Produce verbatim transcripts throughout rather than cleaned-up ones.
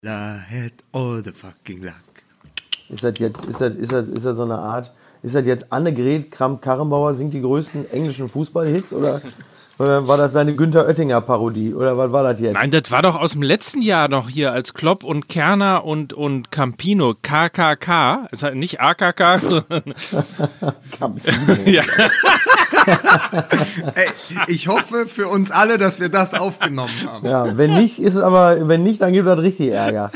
I had all the fucking luck. Ist das jetzt, ist das, ist das, ist das so eine Art, ist das jetzt Annegret Kramp-Karrenbauer singt die größten englischen Fußballhits oder, oder war das seine Günther Oettinger-Parodie oder was war das jetzt? Nein, das war doch aus dem letzten Jahr noch hier, als Klopp und Kerner und, und Campino, K K K, ist halt nicht A K K, sondern Campino. ja. Ey, ich hoffe für uns alle, dass wir das aufgenommen haben. Ja, wenn nicht, ist es aber, wenn nicht, dann gibt das richtig Ärger.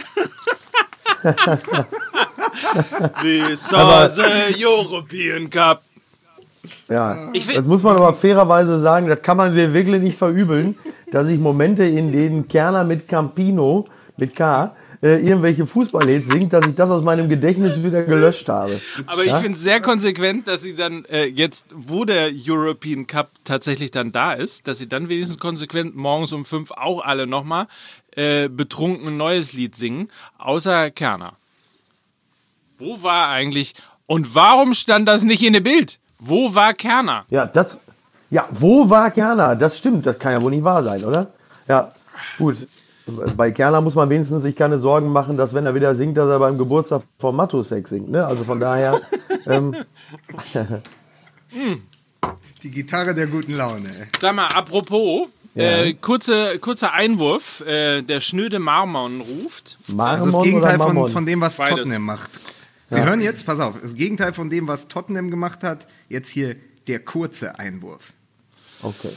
This are the European Cup. Ja, Ich will- das muss man aber fairerweise sagen, das kann man mir wirklich nicht verübeln, dass ich Momente, in denen Kerner mit Campino, mit K, äh, irgendwelche Fußballhits singt, dass ich das aus meinem Gedächtnis wieder gelöscht habe. Aber ich Ja? finde es sehr konsequent, dass sie dann äh, jetzt, wo der European Cup tatsächlich dann da ist, dass sie dann wenigstens konsequent morgens um fünf auch alle nochmal äh, betrunken ein neues Lied singen, außer Kerner. Wo war eigentlich, und warum stand das nicht in dem Bild? Wo war Kerner? Ja, das, ja, wo war Kerner? Das stimmt, das kann ja wohl nicht wahr sein, oder? Ja, gut. Bei Kerner muss man wenigstens sich keine Sorgen machen, dass wenn er wieder singt, dass er beim Geburtstag von Matusek singt, ne? Also von daher, ähm, Die Gitarre der guten Laune, ey. Sag mal, apropos, Ja. äh, kurze, kurzer Einwurf, äh, der schnöde Marmon ruft. Marmon Also das Gegenteil oder von, Mammon? von dem, was Beides. Tottenham macht. Sie hören jetzt, pass auf, das Gegenteil von dem, was Tottenham gemacht hat, jetzt hier der kurze Einwurf. Okay.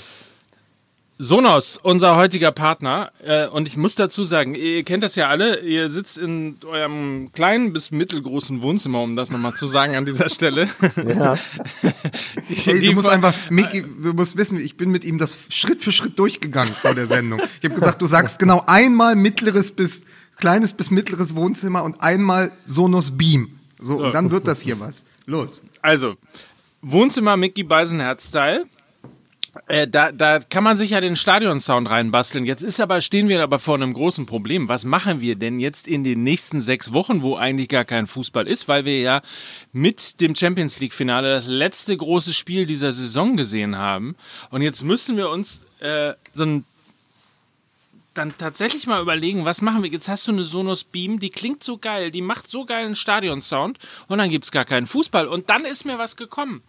Sonos, unser heutiger Partner, äh, und ich muss dazu sagen, ihr kennt das ja alle, ihr sitzt in eurem kleinen bis mittelgroßen Wohnzimmer, um das nochmal zu sagen an dieser Stelle. Ja. Die- Hey, die du musst von- einfach, Micky, du musst wissen, ich bin mit ihm das Schritt für Schritt durchgegangen vor der Sendung. Ich habe gesagt, du sagst genau einmal mittleres bis, kleines bis mittleres Wohnzimmer und einmal Sonos Beam. So, und dann wird das hier was. Los. Also, Wohnzimmer Micky Beisenherz-Style. Äh, da, da kann man sich ja den Stadionsound reinbasteln. Jetzt ist aber, stehen wir aber vor einem großen Problem. Was machen wir denn jetzt in den nächsten sechs Wochen, wo eigentlich gar kein Fußball ist, weil wir ja mit dem Champions League Finale das letzte große Spiel dieser Saison gesehen haben. Und jetzt müssen wir uns äh, so ein dann tatsächlich mal überlegen, was machen wir? Jetzt hast du eine Sonos Beam, die klingt so geil, die macht so geilen Stadionsound und dann gibt's gar keinen Fußball. Und dann ist mir was gekommen.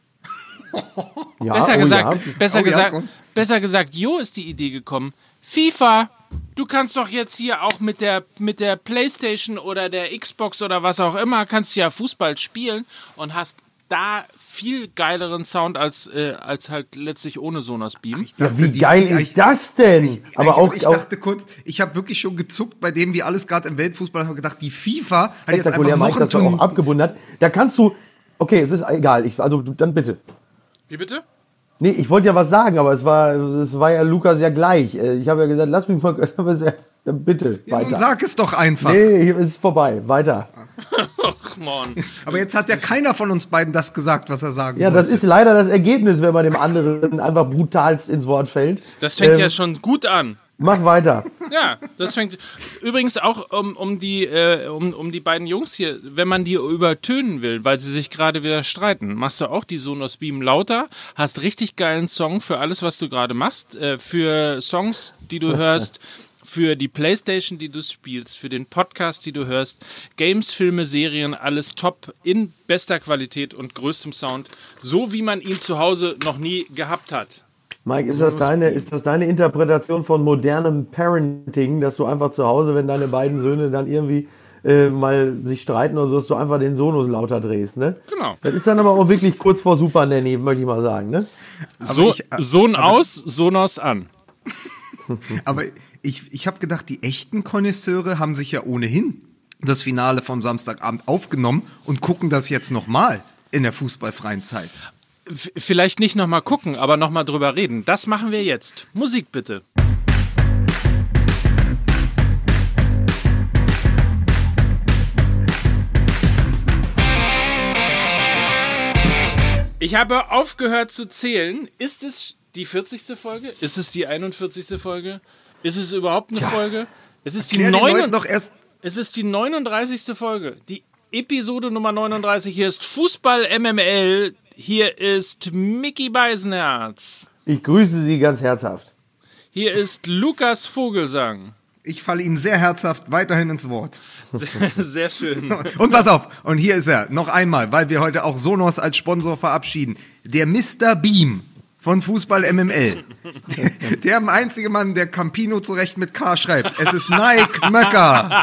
Ja, Besser oh gesagt, ja. besser Oh ja, gesagt, komm. besser gesagt, Jo ist die Idee gekommen. FIFA, du kannst doch jetzt hier auch mit der mit der PlayStation oder der Xbox oder was auch immer, kannst ja Fußball spielen und hast da viel geileren Sound als äh, als halt letztlich ohne Sonos Beam. Ja, wie Die- geil die- ist das denn? Aber ich, auch, ich auch dachte kurz, ich habe wirklich schon gezuckt bei dem, wie alles gerade im Weltfußball, habe gedacht, die FIFA hat jetzt spektakulär, einfach Mike, noch ein dass du auch Turnier. abgebunden hat. Da kannst du, okay, es ist egal, ich, also du- dann bitte. Wie bitte? Nee, ich wollte ja was sagen, aber es war, es war ja Lukas ja gleich. Äh, Ich habe ja gesagt, lass mich mal, aber es- dann bitte, Ja, nun weiter. sag es doch einfach. Nee, hier ist vorbei, weiter. Ach man. Aber jetzt hat ja keiner von uns beiden das gesagt, was er sagen Ja, wollte. das ist leider das Ergebnis, wenn man dem anderen einfach brutalst ins Wort fällt. Das fängt Ähm, ja schon gut an. Mach weiter. Ja, das fängt übrigens auch um, um die äh, um, um die beiden Jungs hier, wenn man die übertönen will, weil sie sich gerade wieder streiten, machst du auch die Sonos Beam lauter, hast richtig geilen Song für alles, was du gerade machst, äh, für Songs, die du hörst, für die Playstation, die du spielst, für den Podcast, die du hörst, Games, Filme, Serien, alles top in bester Qualität und größtem Sound, so wie man ihn zu Hause noch nie gehabt hat. Mike, ist das, deine, ist das deine Interpretation von modernem Parenting, dass du einfach zu Hause, wenn deine beiden Söhne dann irgendwie äh, mal sich streiten oder so, dass du einfach den Sonos lauter drehst, ne? Genau. Das ist dann aber auch wirklich kurz vor Super Nanny, möchte ich mal sagen, ne? So, ich- Sohn aber- aus, Sonos an. Aber ich, ich habe gedacht, die echten Konnoisseure haben sich ja ohnehin das Finale vom Samstagabend aufgenommen und gucken das jetzt nochmal in der fußballfreien Zeit. V- Vielleicht nicht nochmal gucken, aber nochmal drüber reden. Das machen wir jetzt. Musik bitte. Ich habe aufgehört zu zählen. Ist es die vierzigste Folge? Ist es die einundvierzigste Folge? Ist es überhaupt eine Folge? Es ist die Klär den Leuten neun- doch erst. Es ist die neununddreißigste Folge. Die Episode Nummer neununddreißig. Hier ist Fußball M M L. Hier ist Micky Beisenherz. Ich grüße Sie ganz herzhaft. Hier ist Lukas Vogelsang. Ich falle Ihnen sehr herzhaft weiterhin ins Wort. Sehr, sehr schön. Und pass auf, und hier ist er, noch einmal, weil wir heute auch Sonos als Sponsor verabschieden. Der Mister Beam von Fußball M M L. Der, der einzige Mann, der Campino zurecht mit K schreibt. Es ist Nike Möcker.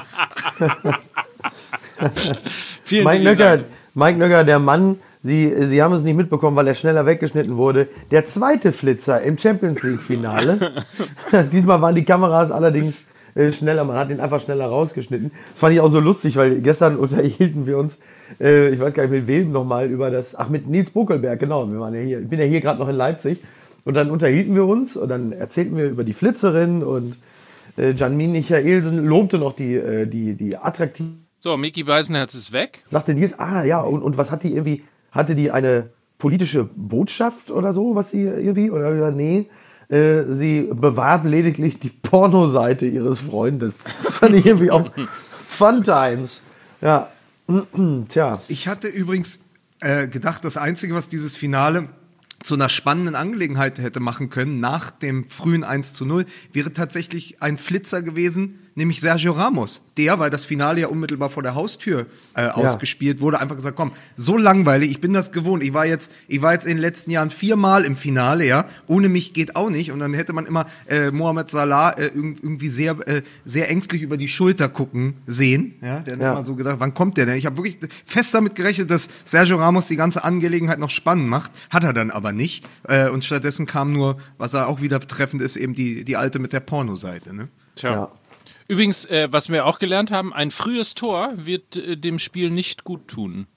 Vielen Mike lieben Nöcker, Dank. Mike Nöcker, der Mann, Sie, Sie haben es nicht mitbekommen, weil er schneller weggeschnitten wurde. Der zweite Flitzer im Champions League-Finale. Diesmal waren die Kameras allerdings äh, schneller, man hat ihn einfach schneller rausgeschnitten. Das fand ich auch so lustig, weil gestern unterhielten wir uns, äh, ich weiß gar nicht mit wem nochmal, über das, ach mit Nils Buckelberg, genau, wir waren ja hier, ich bin ja hier gerade noch in Leipzig. Und dann unterhielten wir uns und dann erzählten wir über die Flitzerin und äh, Janmin Michaelsen lobte noch die, äh, die, die attraktiv. So, Micky Beisenherz ist weg. Sagte Nils, ah ja, und, und was hat die irgendwie, hatte die eine politische Botschaft oder so, was sie irgendwie, oder nee, äh, sie bewarb lediglich die Pornoseite ihres Freundes. Fand ich irgendwie auch Fun Times. Ja, tja. Ich hatte übrigens äh, gedacht, das Einzige, was dieses Finale zu einer spannenden Angelegenheit hätte machen können, nach dem frühen eins zu null, wäre tatsächlich ein Flitzer gewesen, nämlich Sergio Ramos. Der, weil das Finale ja unmittelbar vor der Haustür äh, ausgespielt wurde, einfach gesagt, komm, so langweilig, ich bin das gewohnt. Ich war jetzt, ich war jetzt in den letzten Jahren viermal im Finale, ja, ohne mich geht auch nicht. Und dann hätte man immer äh, Mohamed Salah äh, irgendwie sehr, äh, sehr ängstlich über die Schulter gucken sehen. Ja, der hat Ja. immer so gedacht, wann kommt der denn? Ich habe wirklich fest damit gerechnet, dass Sergio Ramos die ganze Angelegenheit noch spannend macht. Hat er dann aber nicht. Äh, und stattdessen kam nur, was er auch wieder betreffend ist, eben die, die alte mit der Pornoseite. Ne? Tja. Ja. Übrigens, äh, was wir auch gelernt haben, ein frühes Tor wird äh, dem Spiel nicht gut tun.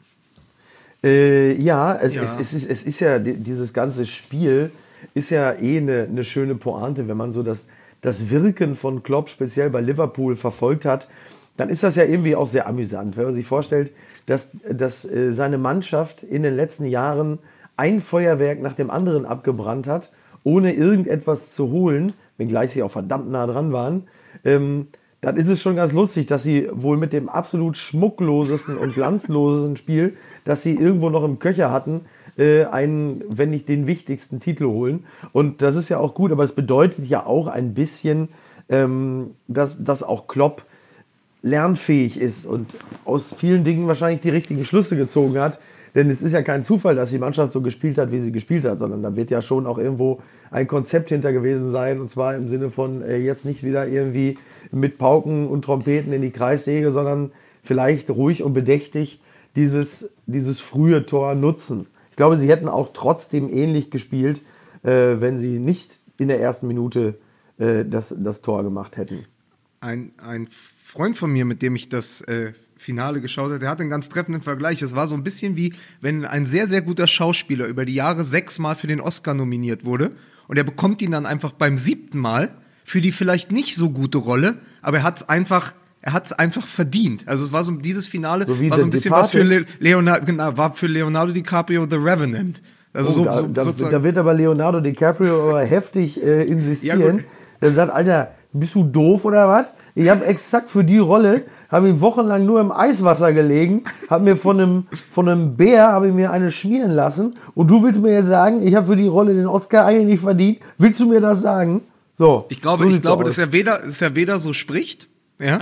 Äh, ja, es, Ja. Es, es, ist, es ist ja, di- dieses ganze Spiel ist ja eh eine, eine schöne Pointe, wenn man so das, das Wirken von Klopp speziell bei Liverpool verfolgt hat, dann ist das ja irgendwie auch sehr amüsant, wenn man sich vorstellt, dass, dass äh, seine Mannschaft in den letzten Jahren ein Feuerwerk nach dem anderen abgebrannt hat, ohne irgendetwas zu holen, wenngleich sie auch verdammt nah dran waren. Ähm, dann ist es schon ganz lustig, dass sie wohl mit dem absolut schmucklosesten und glanzlosesten Spiel, das sie irgendwo noch im Köcher hatten, äh, einen, wenn nicht den wichtigsten Titel holen. Und das ist ja auch gut, aber es bedeutet ja auch ein bisschen, ähm, dass, dass auch Klopp lernfähig ist und aus vielen Dingen wahrscheinlich die richtigen Schlüsse gezogen hat. Denn es ist ja kein Zufall, dass die Mannschaft so gespielt hat, wie sie gespielt hat, sondern da wird ja schon auch irgendwo ein Konzept hinter gewesen sein. Und zwar im Sinne von äh, jetzt nicht wieder irgendwie mit Pauken und Trompeten in die Kreissäge, sondern vielleicht ruhig und bedächtig dieses, dieses frühe Tor nutzen. Ich glaube, sie hätten auch trotzdem ähnlich gespielt, äh, wenn sie nicht in der ersten Minute äh, das, das Tor gemacht hätten. Ein, ein Freund von mir, mit dem ich das äh, Finale geschaut habe, der hat einen ganz treffenden Vergleich. Es war so ein bisschen wie, wenn ein sehr, sehr guter Schauspieler über die Jahre sechsmal für den Oscar nominiert wurde und er bekommt ihn dann einfach beim siebten Mal für die vielleicht nicht so gute Rolle, aber er hat es einfach, er hat es einfach verdient. Also es war so, dieses Finale So wie war so The ein bisschen was für Le Departed. Leonardo, genau, war für Leonardo DiCaprio The Revenant. Also Oh, so, da, so, da, sozusagen- da wird aber Leonardo DiCaprio aber heftig äh, Ja, insistieren. gut. Der sagt, Alter, bist du doof oder was? Ich habe exakt für die Rolle, habe ich wochenlang nur im Eiswasser gelegen, habe mir von einem, von einem Bär, habe ich mir eine schmieren lassen und du willst mir jetzt sagen, ich habe für die Rolle den Oscar eigentlich nicht verdient. Willst du mir das sagen? So. ich glaube, so ich sieht's glaube, aus. dass er weder, dass er weder so spricht, ja,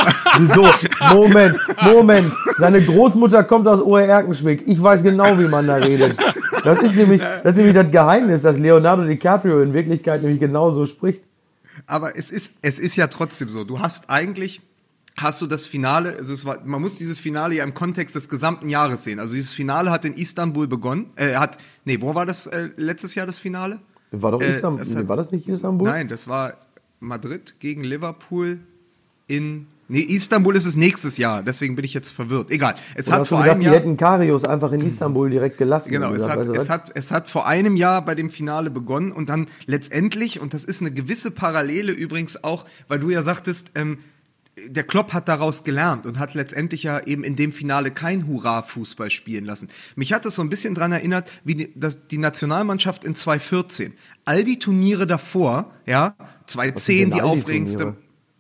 So, Moment, Moment. Seine Großmutter kommt aus Oererkenschwick. Ich weiß genau, wie man da redet. Das ist nämlich das, ist nämlich das Geheimnis, dass Leonardo DiCaprio in Wirklichkeit nämlich genauso spricht. aber es ist, es ist ja trotzdem so. Du hast eigentlich, hast du das Finale, also es war, man muss dieses Finale ja im Kontext des gesamten Jahres sehen. Also dieses Finale hat in Istanbul begonnen, äh, hat, nee, wo war das äh, letztes Jahr das Finale? War doch Äh, Istanbul. es hat- Nee, war das nicht Istanbul? Nein, das war Madrid gegen Liverpool in, nee, Istanbul ist es nächstes Jahr, deswegen bin ich jetzt verwirrt. Egal, es Oder hat hast du vor gedacht, einem die Jahr... hätten Karius einfach in Istanbul direkt gelassen? Genau, und es gesagt, hat, weißt du es, was? hat, es hat vor einem Jahr bei dem Finale begonnen und dann letztendlich, und das ist eine gewisse Parallele übrigens auch, weil du ja sagtest, ähm, der Klopp hat daraus gelernt und hat letztendlich ja eben in dem Finale kein Hurra-Fußball spielen lassen. Mich hat das so ein bisschen daran erinnert, wie die, das, die Nationalmannschaft in zwanzig vierzehn. All die Turniere davor, ja, zwanzig zehn die denn all die aufregendste...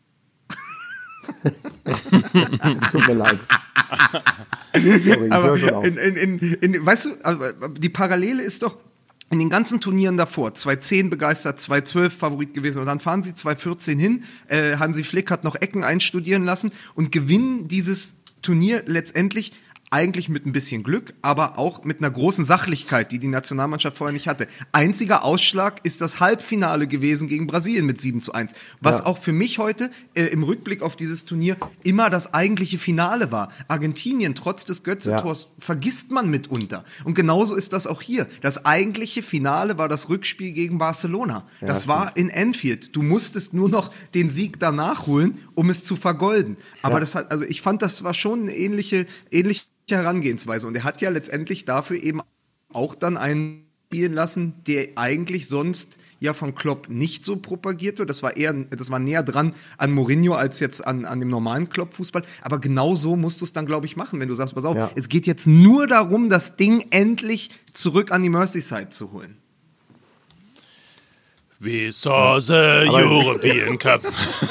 Tut mir leid. Sorry, ich Aber höre schon auf. in, in, in, in, weißt du, also die Parallele ist doch, in den ganzen Turnieren davor, zweitausendzehn begeistert, zweitausendzwölf Favorit gewesen und dann fahren sie zweitausendvierzehn hin, äh, Hansi Flick hat noch Ecken einstudieren lassen und gewinnen dieses Turnier letztendlich eigentlich mit ein bisschen Glück, aber auch mit einer großen Sachlichkeit, die die Nationalmannschaft vorher nicht hatte. Einziger Ausschlag ist das Halbfinale gewesen gegen Brasilien mit sieben zu eins, was ja. auch für mich heute äh, im Rückblick auf dieses Turnier immer das eigentliche Finale war. Argentinien, trotz des Götze-Tors, ja. vergisst man mitunter. Und genauso ist das auch hier. Das eigentliche Finale war das Rückspiel gegen Barcelona. Ja, das stimmt. war in Anfield. Du musstest nur noch den Sieg danach holen, um es zu vergolden. Aber ja. das hat, also ich fand, das war schon eine ähnliche, ähnliche Herangehensweise. Und er hat ja letztendlich dafür eben auch dann einen spielen lassen, der eigentlich sonst ja von Klopp nicht so propagiert wird. Das war eher, das war näher dran an Mourinho als jetzt an, an dem normalen Klopp-Fußball. Aber genau so musst du es dann, glaube ich, machen, wenn du sagst, pass auf, ja. es geht jetzt nur darum, das Ding endlich zurück an die Merseyside zu holen. We saw the European Cup.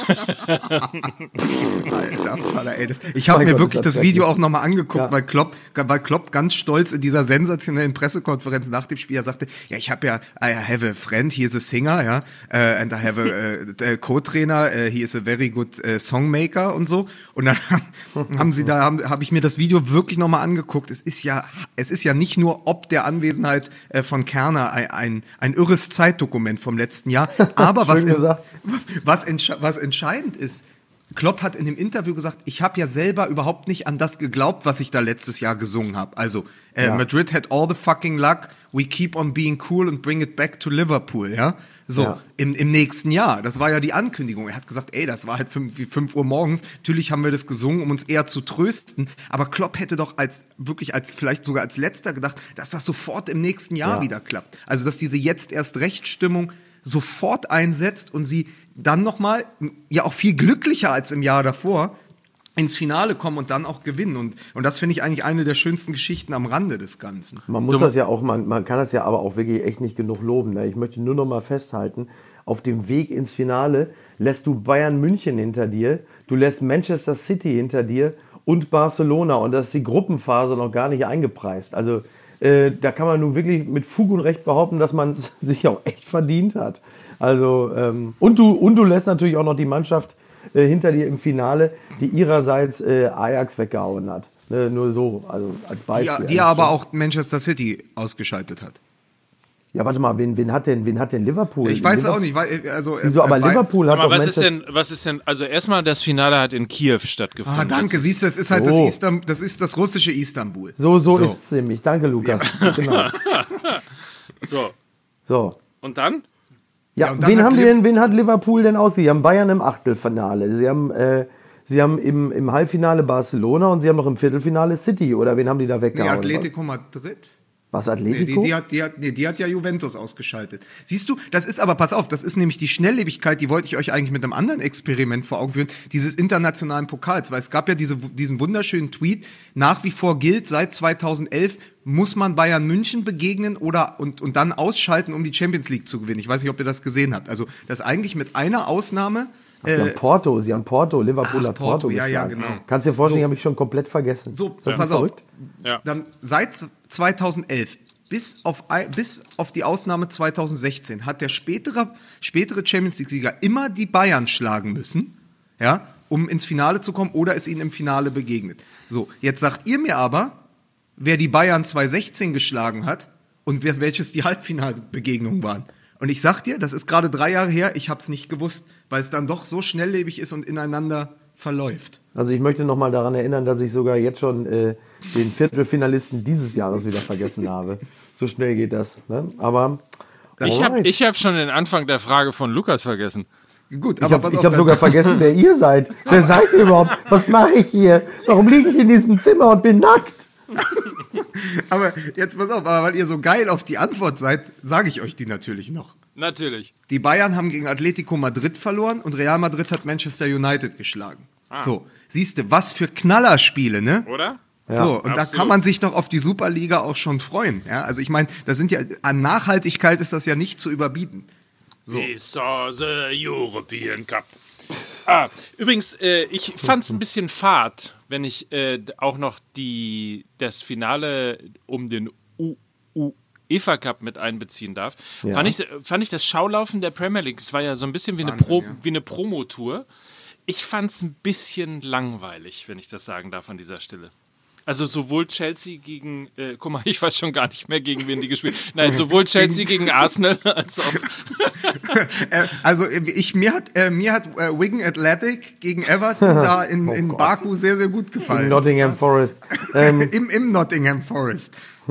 Alter Vater, ey, das, ich habe mir Gott, wirklich das, das Video auch nochmal angeguckt, ja. weil, Klopp, weil Klopp ganz stolz in dieser sensationellen Pressekonferenz nach dem Spiel ja sagte, ja, ich habe ja, I have a friend, he is a singer, ja, uh, and I have a, a, a co-trainer, uh, he is a very good uh, songmaker und so. Und dann haben sie da, habe hab ich mir das Video wirklich nochmal angeguckt. Es ist ja, es ist ja nicht nur ob der Anwesenheit äh, von Kerner ein, ein, ein irres Zeitdokument vom letzten Jahr, aber was, in, was, entsche- was entscheidend ist, Klopp hat in dem Interview gesagt, ich habe ja selber überhaupt nicht an das geglaubt, was ich da letztes Jahr gesungen habe. Also äh, ja. Madrid had all the fucking luck, we keep on being cool and bring it back to Liverpool, ja. So, ja. im, im nächsten Jahr. Das war ja die Ankündigung. Er hat gesagt, ey, das war halt fünf Uhr morgens. Natürlich haben wir das gesungen, um uns eher zu trösten. Aber Klopp hätte doch als wirklich als vielleicht sogar als Letzter gedacht, dass das sofort im nächsten Jahr ja. wieder klappt. Also, dass diese jetzt erst Rechtsstimmung sofort einsetzt und sie dann nochmal, ja auch viel glücklicher als im Jahr davor, ins Finale kommen und dann auch gewinnen. Und, und das finde ich eigentlich eine der schönsten Geschichten am Rande des Ganzen. Man muss das ja auch, man, man kann das ja aber auch wirklich echt nicht genug loben. Ne? Ich möchte nur noch mal festhalten, auf dem Weg ins Finale lässt du Bayern München hinter dir, du lässt Manchester City hinter dir und Barcelona. Und das ist die Gruppenphase noch gar nicht eingepreist. Also äh, da kann man nun wirklich mit Fug und Recht behaupten, dass man es sich auch echt verdient hat. Also ähm, und, du, und du lässt natürlich auch noch die Mannschaft äh, hinter dir im Finale, die ihrerseits äh, Ajax weggehauen hat. Ne, nur so, also als Beispiel. Die, die aber auch Manchester City ausgeschaltet hat. Ja, warte mal, wen, wen, hat, denn, wen hat denn Liverpool? Ich weiß Liverpool? auch nicht. Weil, also, Wieso, aber äh, Liverpool hat mal, doch was Manchester... ist denn, was ist denn, also erstmal das Finale hat in Kiew stattgefunden. Ah, danke, siehst du, das ist halt so. das, Istam, das ist das russische Istanbul. So, so, so. ist es nämlich. Danke, Lukas. Ja. Genau. so. So. Und dann? Ja, ja wen, haben die denn, wen hat Liverpool denn aus? Sie haben Bayern im Achtelfinale. Sie haben, äh, sie haben im, im Halbfinale Barcelona und sie haben noch im Viertelfinale City. Oder wen haben die da weggehauen? Nee, Atletico Madrid. Was, Atletico? Nee, die, die, hat, die, hat, nee, die hat ja Juventus ausgeschaltet. Siehst du, das ist aber, pass auf, das ist nämlich die Schnelllebigkeit, die wollte ich euch eigentlich mit einem anderen Experiment vor Augen führen, dieses internationalen Pokals, weil es gab ja diese, diesen wunderschönen Tweet, nach wie vor gilt, seit zweitausendelf muss man Bayern München begegnen oder und, und dann ausschalten, um die Champions League zu gewinnen. Ich weiß nicht, ob ihr das gesehen habt. Also, das eigentlich mit einer Ausnahme... Ach, sie haben Porto, sie haben Porto, Liverpool Ach, hat Porto, Porto ja, ja, geschlagen. genau. Kannst dir vorstellen, so, habe ich schon komplett vergessen. So, ist das pass auf. Ja. Dann seit zweitausendelf bis auf, bis auf die Ausnahme zweitausendsechzehn hat der spätere, spätere Champions League-Sieger immer die Bayern schlagen müssen, ja, um ins Finale zu kommen oder es ihnen im Finale begegnet. So, jetzt sagt ihr mir aber, wer die Bayern zweitausendsechzehn geschlagen hat und wer, welches die Halbfinalbegegnungen waren. Und ich sag dir, das ist gerade drei Jahre her, ich hab's nicht gewusst, weil es dann doch so schnelllebig ist und ineinander verläuft. Also ich möchte noch mal daran erinnern, dass ich sogar jetzt schon äh, den Viertelfinalisten dieses Jahres wieder vergessen habe. So schnell geht das. Ne? Aber ich habe ich hab schon den Anfang der Frage von Lukas vergessen. Gut, aber ich habe hab sogar vergessen, wer ihr seid. Wer seid ihr überhaupt? Was mache ich hier? Warum liege ich in diesem Zimmer und bin nackt? Aber jetzt pass auf, aber weil ihr so geil auf die Antwort seid, sage ich euch die natürlich noch. Natürlich. Die Bayern haben gegen Atletico Madrid verloren und Real Madrid hat Manchester United geschlagen. Ah. So, siehst du, was für Knallerspiele, ne? Oder? Ja, so, und absolut. Da kann man sich doch auf die Superliga auch schon freuen. Ja, also ich meine, das sind ja, an Nachhaltigkeit ist das ja nicht zu überbieten. So. We saw the European Cup. Ah, übrigens, äh, ich fand es ein bisschen fad, wenn ich äh, auch noch die, das Finale um den U E F A Cup mit einbeziehen darf, Ja. fand, ich, fand ich das Schaulaufen der Premier League, es war ja so ein bisschen wie eine, Wahnsinn, Pro, ja. wie eine Promotour. Ich fand es ein bisschen langweilig, wenn ich das sagen darf an dieser Stelle. Also sowohl Chelsea gegen, äh, guck mal, ich weiß schon gar nicht mehr, gegen wen die gespielt haben. Nein, sowohl Chelsea gegen Arsenal als auch... Äh, also ich, mir hat, äh, mir hat äh, Wigan Athletic gegen Everton da in, Oh in Gott. Baku sehr, sehr gut gefallen. In Nottingham Forest. Ähm, Im, Im Nottingham Forest.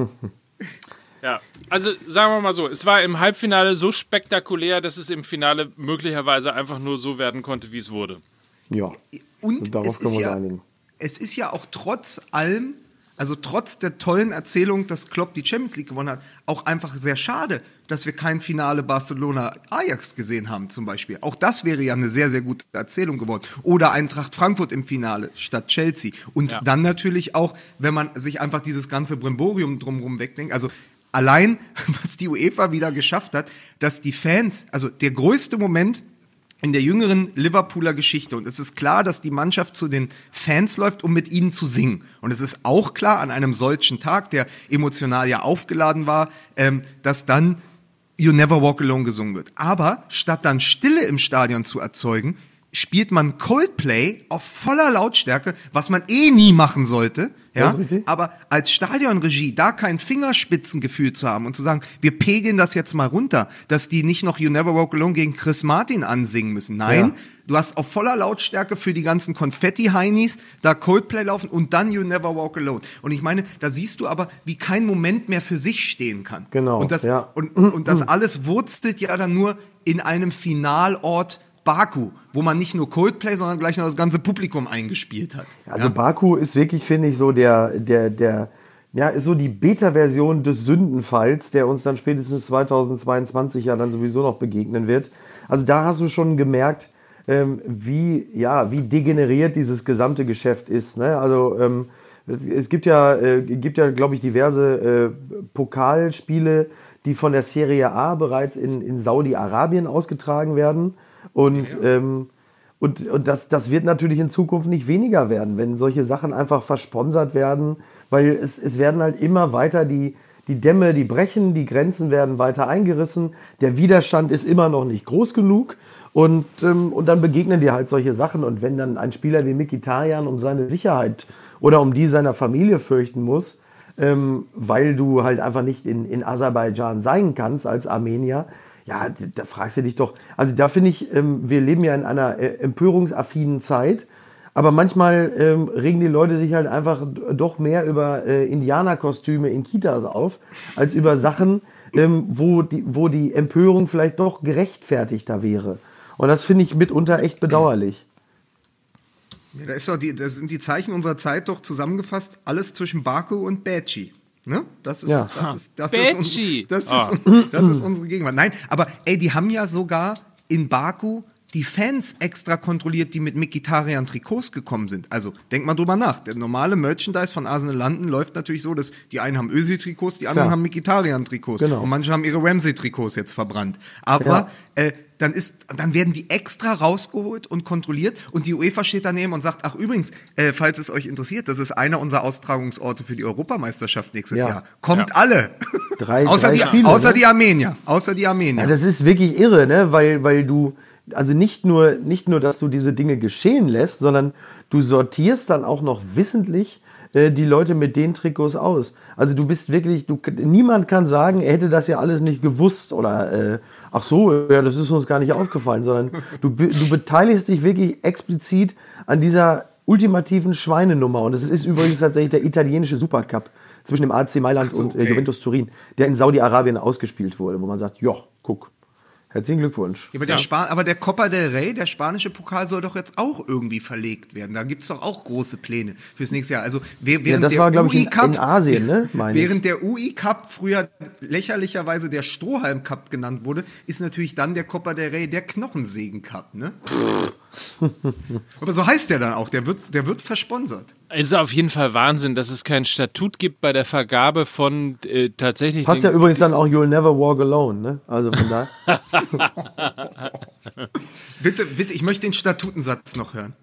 Ja, also sagen wir mal so, es war im Halbfinale so spektakulär, dass es im Finale möglicherweise einfach nur so werden konnte, wie es wurde. ja, Und darauf es können ist, wir uns ja, einigen. es ist ja auch trotz allem, also trotz der tollen Erzählung, dass Klopp die Champions League gewonnen hat, auch einfach sehr schade, dass wir kein Finale Barcelona-Ajax gesehen haben zum Beispiel. Auch das wäre ja eine sehr, sehr gute Erzählung geworden. Oder Eintracht Frankfurt im Finale statt Chelsea. Und Ja. dann natürlich auch, wenn man sich einfach dieses ganze Brimborium drumherum wegdenkt, also allein, was die UEFA wieder geschafft hat, dass die Fans, also der größte Moment in der jüngeren Liverpooler Geschichte. Und es ist klar, dass die Mannschaft zu den Fans läuft, um mit ihnen zu singen. Und es ist auch klar, an einem solchen Tag, der emotional ja aufgeladen war, ähm, dass dann You Never Walk Alone gesungen wird. Aber statt dann Stille im Stadion zu erzeugen, spielt man Coldplay auf voller Lautstärke, was man eh nie machen sollte. Das Ja, ist richtig. aber als Stadionregie da kein Fingerspitzengefühl zu haben und zu sagen, wir pegeln das jetzt mal runter, dass die nicht noch You Never Walk Alone gegen Chris Martin ansingen müssen. Nein, Ja. du hast auf voller Lautstärke für die ganzen Konfetti-Heinis da Coldplay laufen und dann You Never Walk Alone. Und ich meine, da siehst du aber, wie kein Moment mehr für sich stehen kann. Genau, Und das, ja. und, und das alles wurzelt ja dann nur in einem Finalort Baku, wo man nicht nur Coldplay, sondern gleich noch das ganze Publikum eingespielt hat. Also Baku ist wirklich, finde ich, so der, der, der, ja, ist so die Beta-Version des Sündenfalls, der uns dann spätestens zweitausendzweiundzwanzig ja dann sowieso noch begegnen wird. Also da hast du schon gemerkt, ähm, wie, ja, wie degeneriert dieses gesamte Geschäft ist. Ne? Also ähm, es gibt ja, äh, gibt ja, glaube ich, diverse äh, Pokalspiele, die von der Serie A bereits in, in Saudi-Arabien ausgetragen werden. Und, ähm, und, und das, das wird natürlich in Zukunft nicht weniger werden, wenn solche Sachen einfach versponsert werden, weil es, es werden halt immer weiter die, die Dämme, die brechen, die Grenzen werden weiter eingerissen, der Widerstand ist immer noch nicht groß genug und, ähm, und dann begegnen dir halt solche Sachen. Und wenn dann ein Spieler wie Mkhitaryan um seine Sicherheit oder um die seiner Familie fürchten muss, ähm, weil du halt einfach nicht in, in Aserbaidschan sein kannst als Armenier, ja, da fragst du dich doch, also da finde ich, ähm, wir leben ja in einer äh, empörungsaffinen Zeit, aber manchmal ähm, regen die Leute sich halt einfach d- doch mehr über äh, Indianerkostüme in Kitas auf, als über Sachen, ähm, wo, die, wo die Empörung vielleicht doch gerechtfertigter wäre. Und das finde ich mitunter echt bedauerlich. Ja, da ist doch die, das sind die Zeichen unserer Zeit doch zusammengefasst, alles zwischen Baku und Baci. Ne? Das ist, Ja. das ist, das Baci. ist, das ist, Ah. das ist unsere Gegenwart. Nein, aber ey, die haben ja sogar in Baku die Fans extra kontrolliert, die mit Mkhitaryan-Trikots gekommen sind. Also, denk mal drüber nach. Der normale Merchandise von Arsenal London läuft natürlich so, dass die einen haben Özil-Trikots, die anderen Klar. haben Mkhitaryan-Trikots. Genau. Und manche haben ihre Ramsey-Trikots jetzt verbrannt. Aber Ja. äh, dann, ist, dann werden die extra rausgeholt und kontrolliert und die UEFA steht daneben und sagt, ach übrigens, äh, falls es euch interessiert, das ist einer unserer Austragungsorte für die Europameisterschaft nächstes Ja. Jahr. Kommt Ja. alle. Drei- außer drei die, Spiele, außer ne? die Armenier. Außer die Armenier. Ja, das ist wirklich irre, ne? weil, weil du, also nicht nur, nicht nur, dass du diese Dinge geschehen lässt, sondern du sortierst dann auch noch wissentlich äh, die Leute mit den Trikots aus. Also du bist wirklich, du, niemand kann sagen, er hätte das ja alles nicht gewusst oder äh, ach so, ja, das ist uns gar nicht aufgefallen, sondern du, be- du beteiligst dich wirklich explizit an dieser ultimativen Schweinenummer. Und es ist übrigens tatsächlich der italienische Supercup zwischen dem A C Mailand Ach so, und äh, okay. Juventus Turin, der in Saudi-Arabien ausgespielt wurde, wo man sagt, ja, guck, herzlichen Glückwunsch. Ja, aber, der Spa- aber der Copa del Rey, der spanische Pokal, soll doch jetzt auch irgendwie verlegt werden. Da gibt es doch auch große Pläne fürs nächste Jahr. Also wer- während das der war, glaub ich, U I in- Cup, in Asien, ne, meine ich. während der U I Cup früher lächerlicherweise der Strohhalm Cup genannt wurde, ist natürlich dann der Copa del Rey der Knochensägen Cup, ne? Aber so heißt der dann auch. Der wird, der wird versponsert. Es ist auf jeden Fall Wahnsinn, dass es kein Statut gibt bei der Vergabe von äh, tatsächlich. Passt den- ja übrigens dann auch You'll Never Walk Alone, ne? Also von daher. Bitte, bitte, ich möchte den Statutensatz noch hören.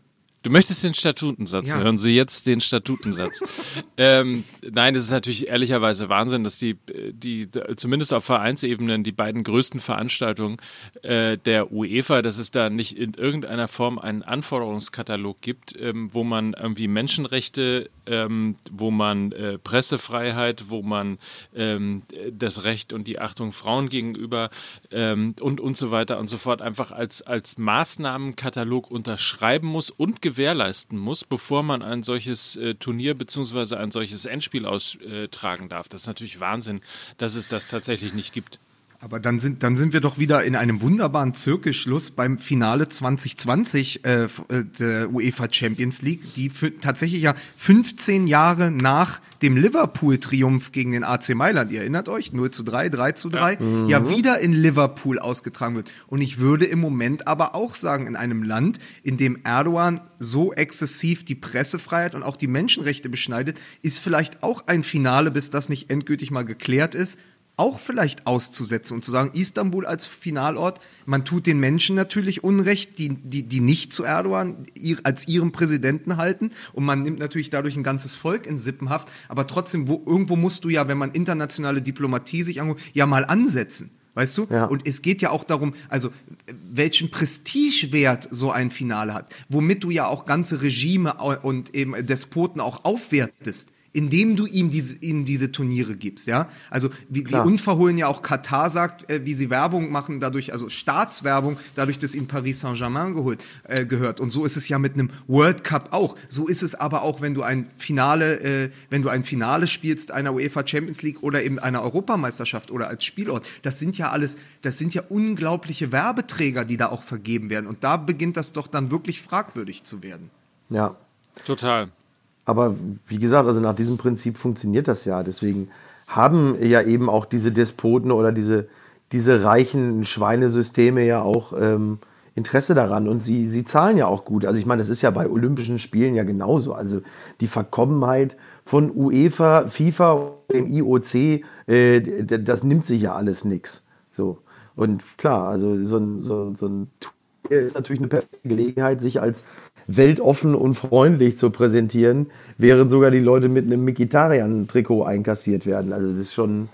Du möchtest den Statutensatz, Ja. hören Sie jetzt den Statutensatz. ähm, nein, das ist natürlich ehrlicherweise Wahnsinn, dass die, die zumindest auf Vereinsebenen die beiden größten Veranstaltungen äh, der UEFA, dass es da nicht in irgendeiner Form einen Anforderungskatalog gibt, ähm, wo man irgendwie Menschenrechte, ähm, wo man äh, Pressefreiheit, wo man ähm, das Recht und die Achtung Frauen gegenüber ähm, und, und so weiter und so fort einfach als, als Maßnahmenkatalog unterschreiben muss und gewährleisten muss, bevor man ein solches äh, Turnier bzw. ein solches Endspiel austragen darf. Das ist natürlich Wahnsinn, dass es das tatsächlich nicht gibt. Aber dann sind, dann sind wir doch wieder in einem wunderbaren Zirkelschluss beim Finale zwanzig zwanzig äh, der UEFA Champions League, die für, tatsächlich ja fünfzehn Jahre nach dem Liverpool-Triumph gegen den A C Mailand, ihr erinnert euch, null zu drei, drei zu drei, ja, ja wieder in Liverpool ausgetragen wird. Und ich würde im Moment aber auch sagen, in einem Land, in dem Erdogan so exzessiv die Pressefreiheit und auch die Menschenrechte beschneidet, ist vielleicht auch ein Finale, bis das nicht endgültig mal geklärt ist, auch vielleicht auszusetzen und zu sagen, Istanbul als Finalort, man tut den Menschen natürlich Unrecht, die, die, die nicht zu Erdogan ihr, als ihrem Präsidenten halten, und man nimmt natürlich dadurch ein ganzes Volk in Sippenhaft, aber trotzdem, wo, irgendwo musst du ja, wenn man internationale Diplomatie sich anguckt, ja mal ansetzen. Weißt du? Ja. Und es geht ja auch darum, also welchen Prestigewert so ein Finale hat, womit du ja auch ganze Regime und eben Despoten auch aufwertest, indem du ihm diese, ihnen diese Turniere gibst, ja. Also wie, wie unverhohlen ja auch Katar sagt, äh, wie sie Werbung machen, dadurch, also Staatswerbung, dadurch, dass ihnen Paris Saint-Germain geholt, äh, gehört. Und so ist es ja mit einem World Cup auch. So ist es aber auch, wenn du ein Finale, äh, wenn du ein Finale spielst einer UEFA Champions League oder eben einer Europameisterschaft oder als Spielort. Das sind ja alles, das sind ja unglaubliche Werbeträger, die da auch vergeben werden. Und da beginnt das doch dann wirklich fragwürdig zu werden. Ja. Total. Aber wie gesagt, also nach diesem Prinzip funktioniert das ja. Deswegen haben ja eben auch diese Despoten oder diese, diese reichen Schweinesysteme ja auch ähm, Interesse daran. Und sie, sie zahlen ja auch gut. Also ich meine, das ist ja bei Olympischen Spielen ja genauso. Also die Verkommenheit von UEFA, FIFA und dem I O C, äh, das nimmt sich ja alles nix. So. Und klar, also so ein, so, so ein Turnier ist natürlich eine perfekte Gelegenheit, sich als weltoffen und freundlich zu präsentieren, während sogar die Leute mit einem Mkhitaryan-Trikot einkassiert werden. Also das ist schon...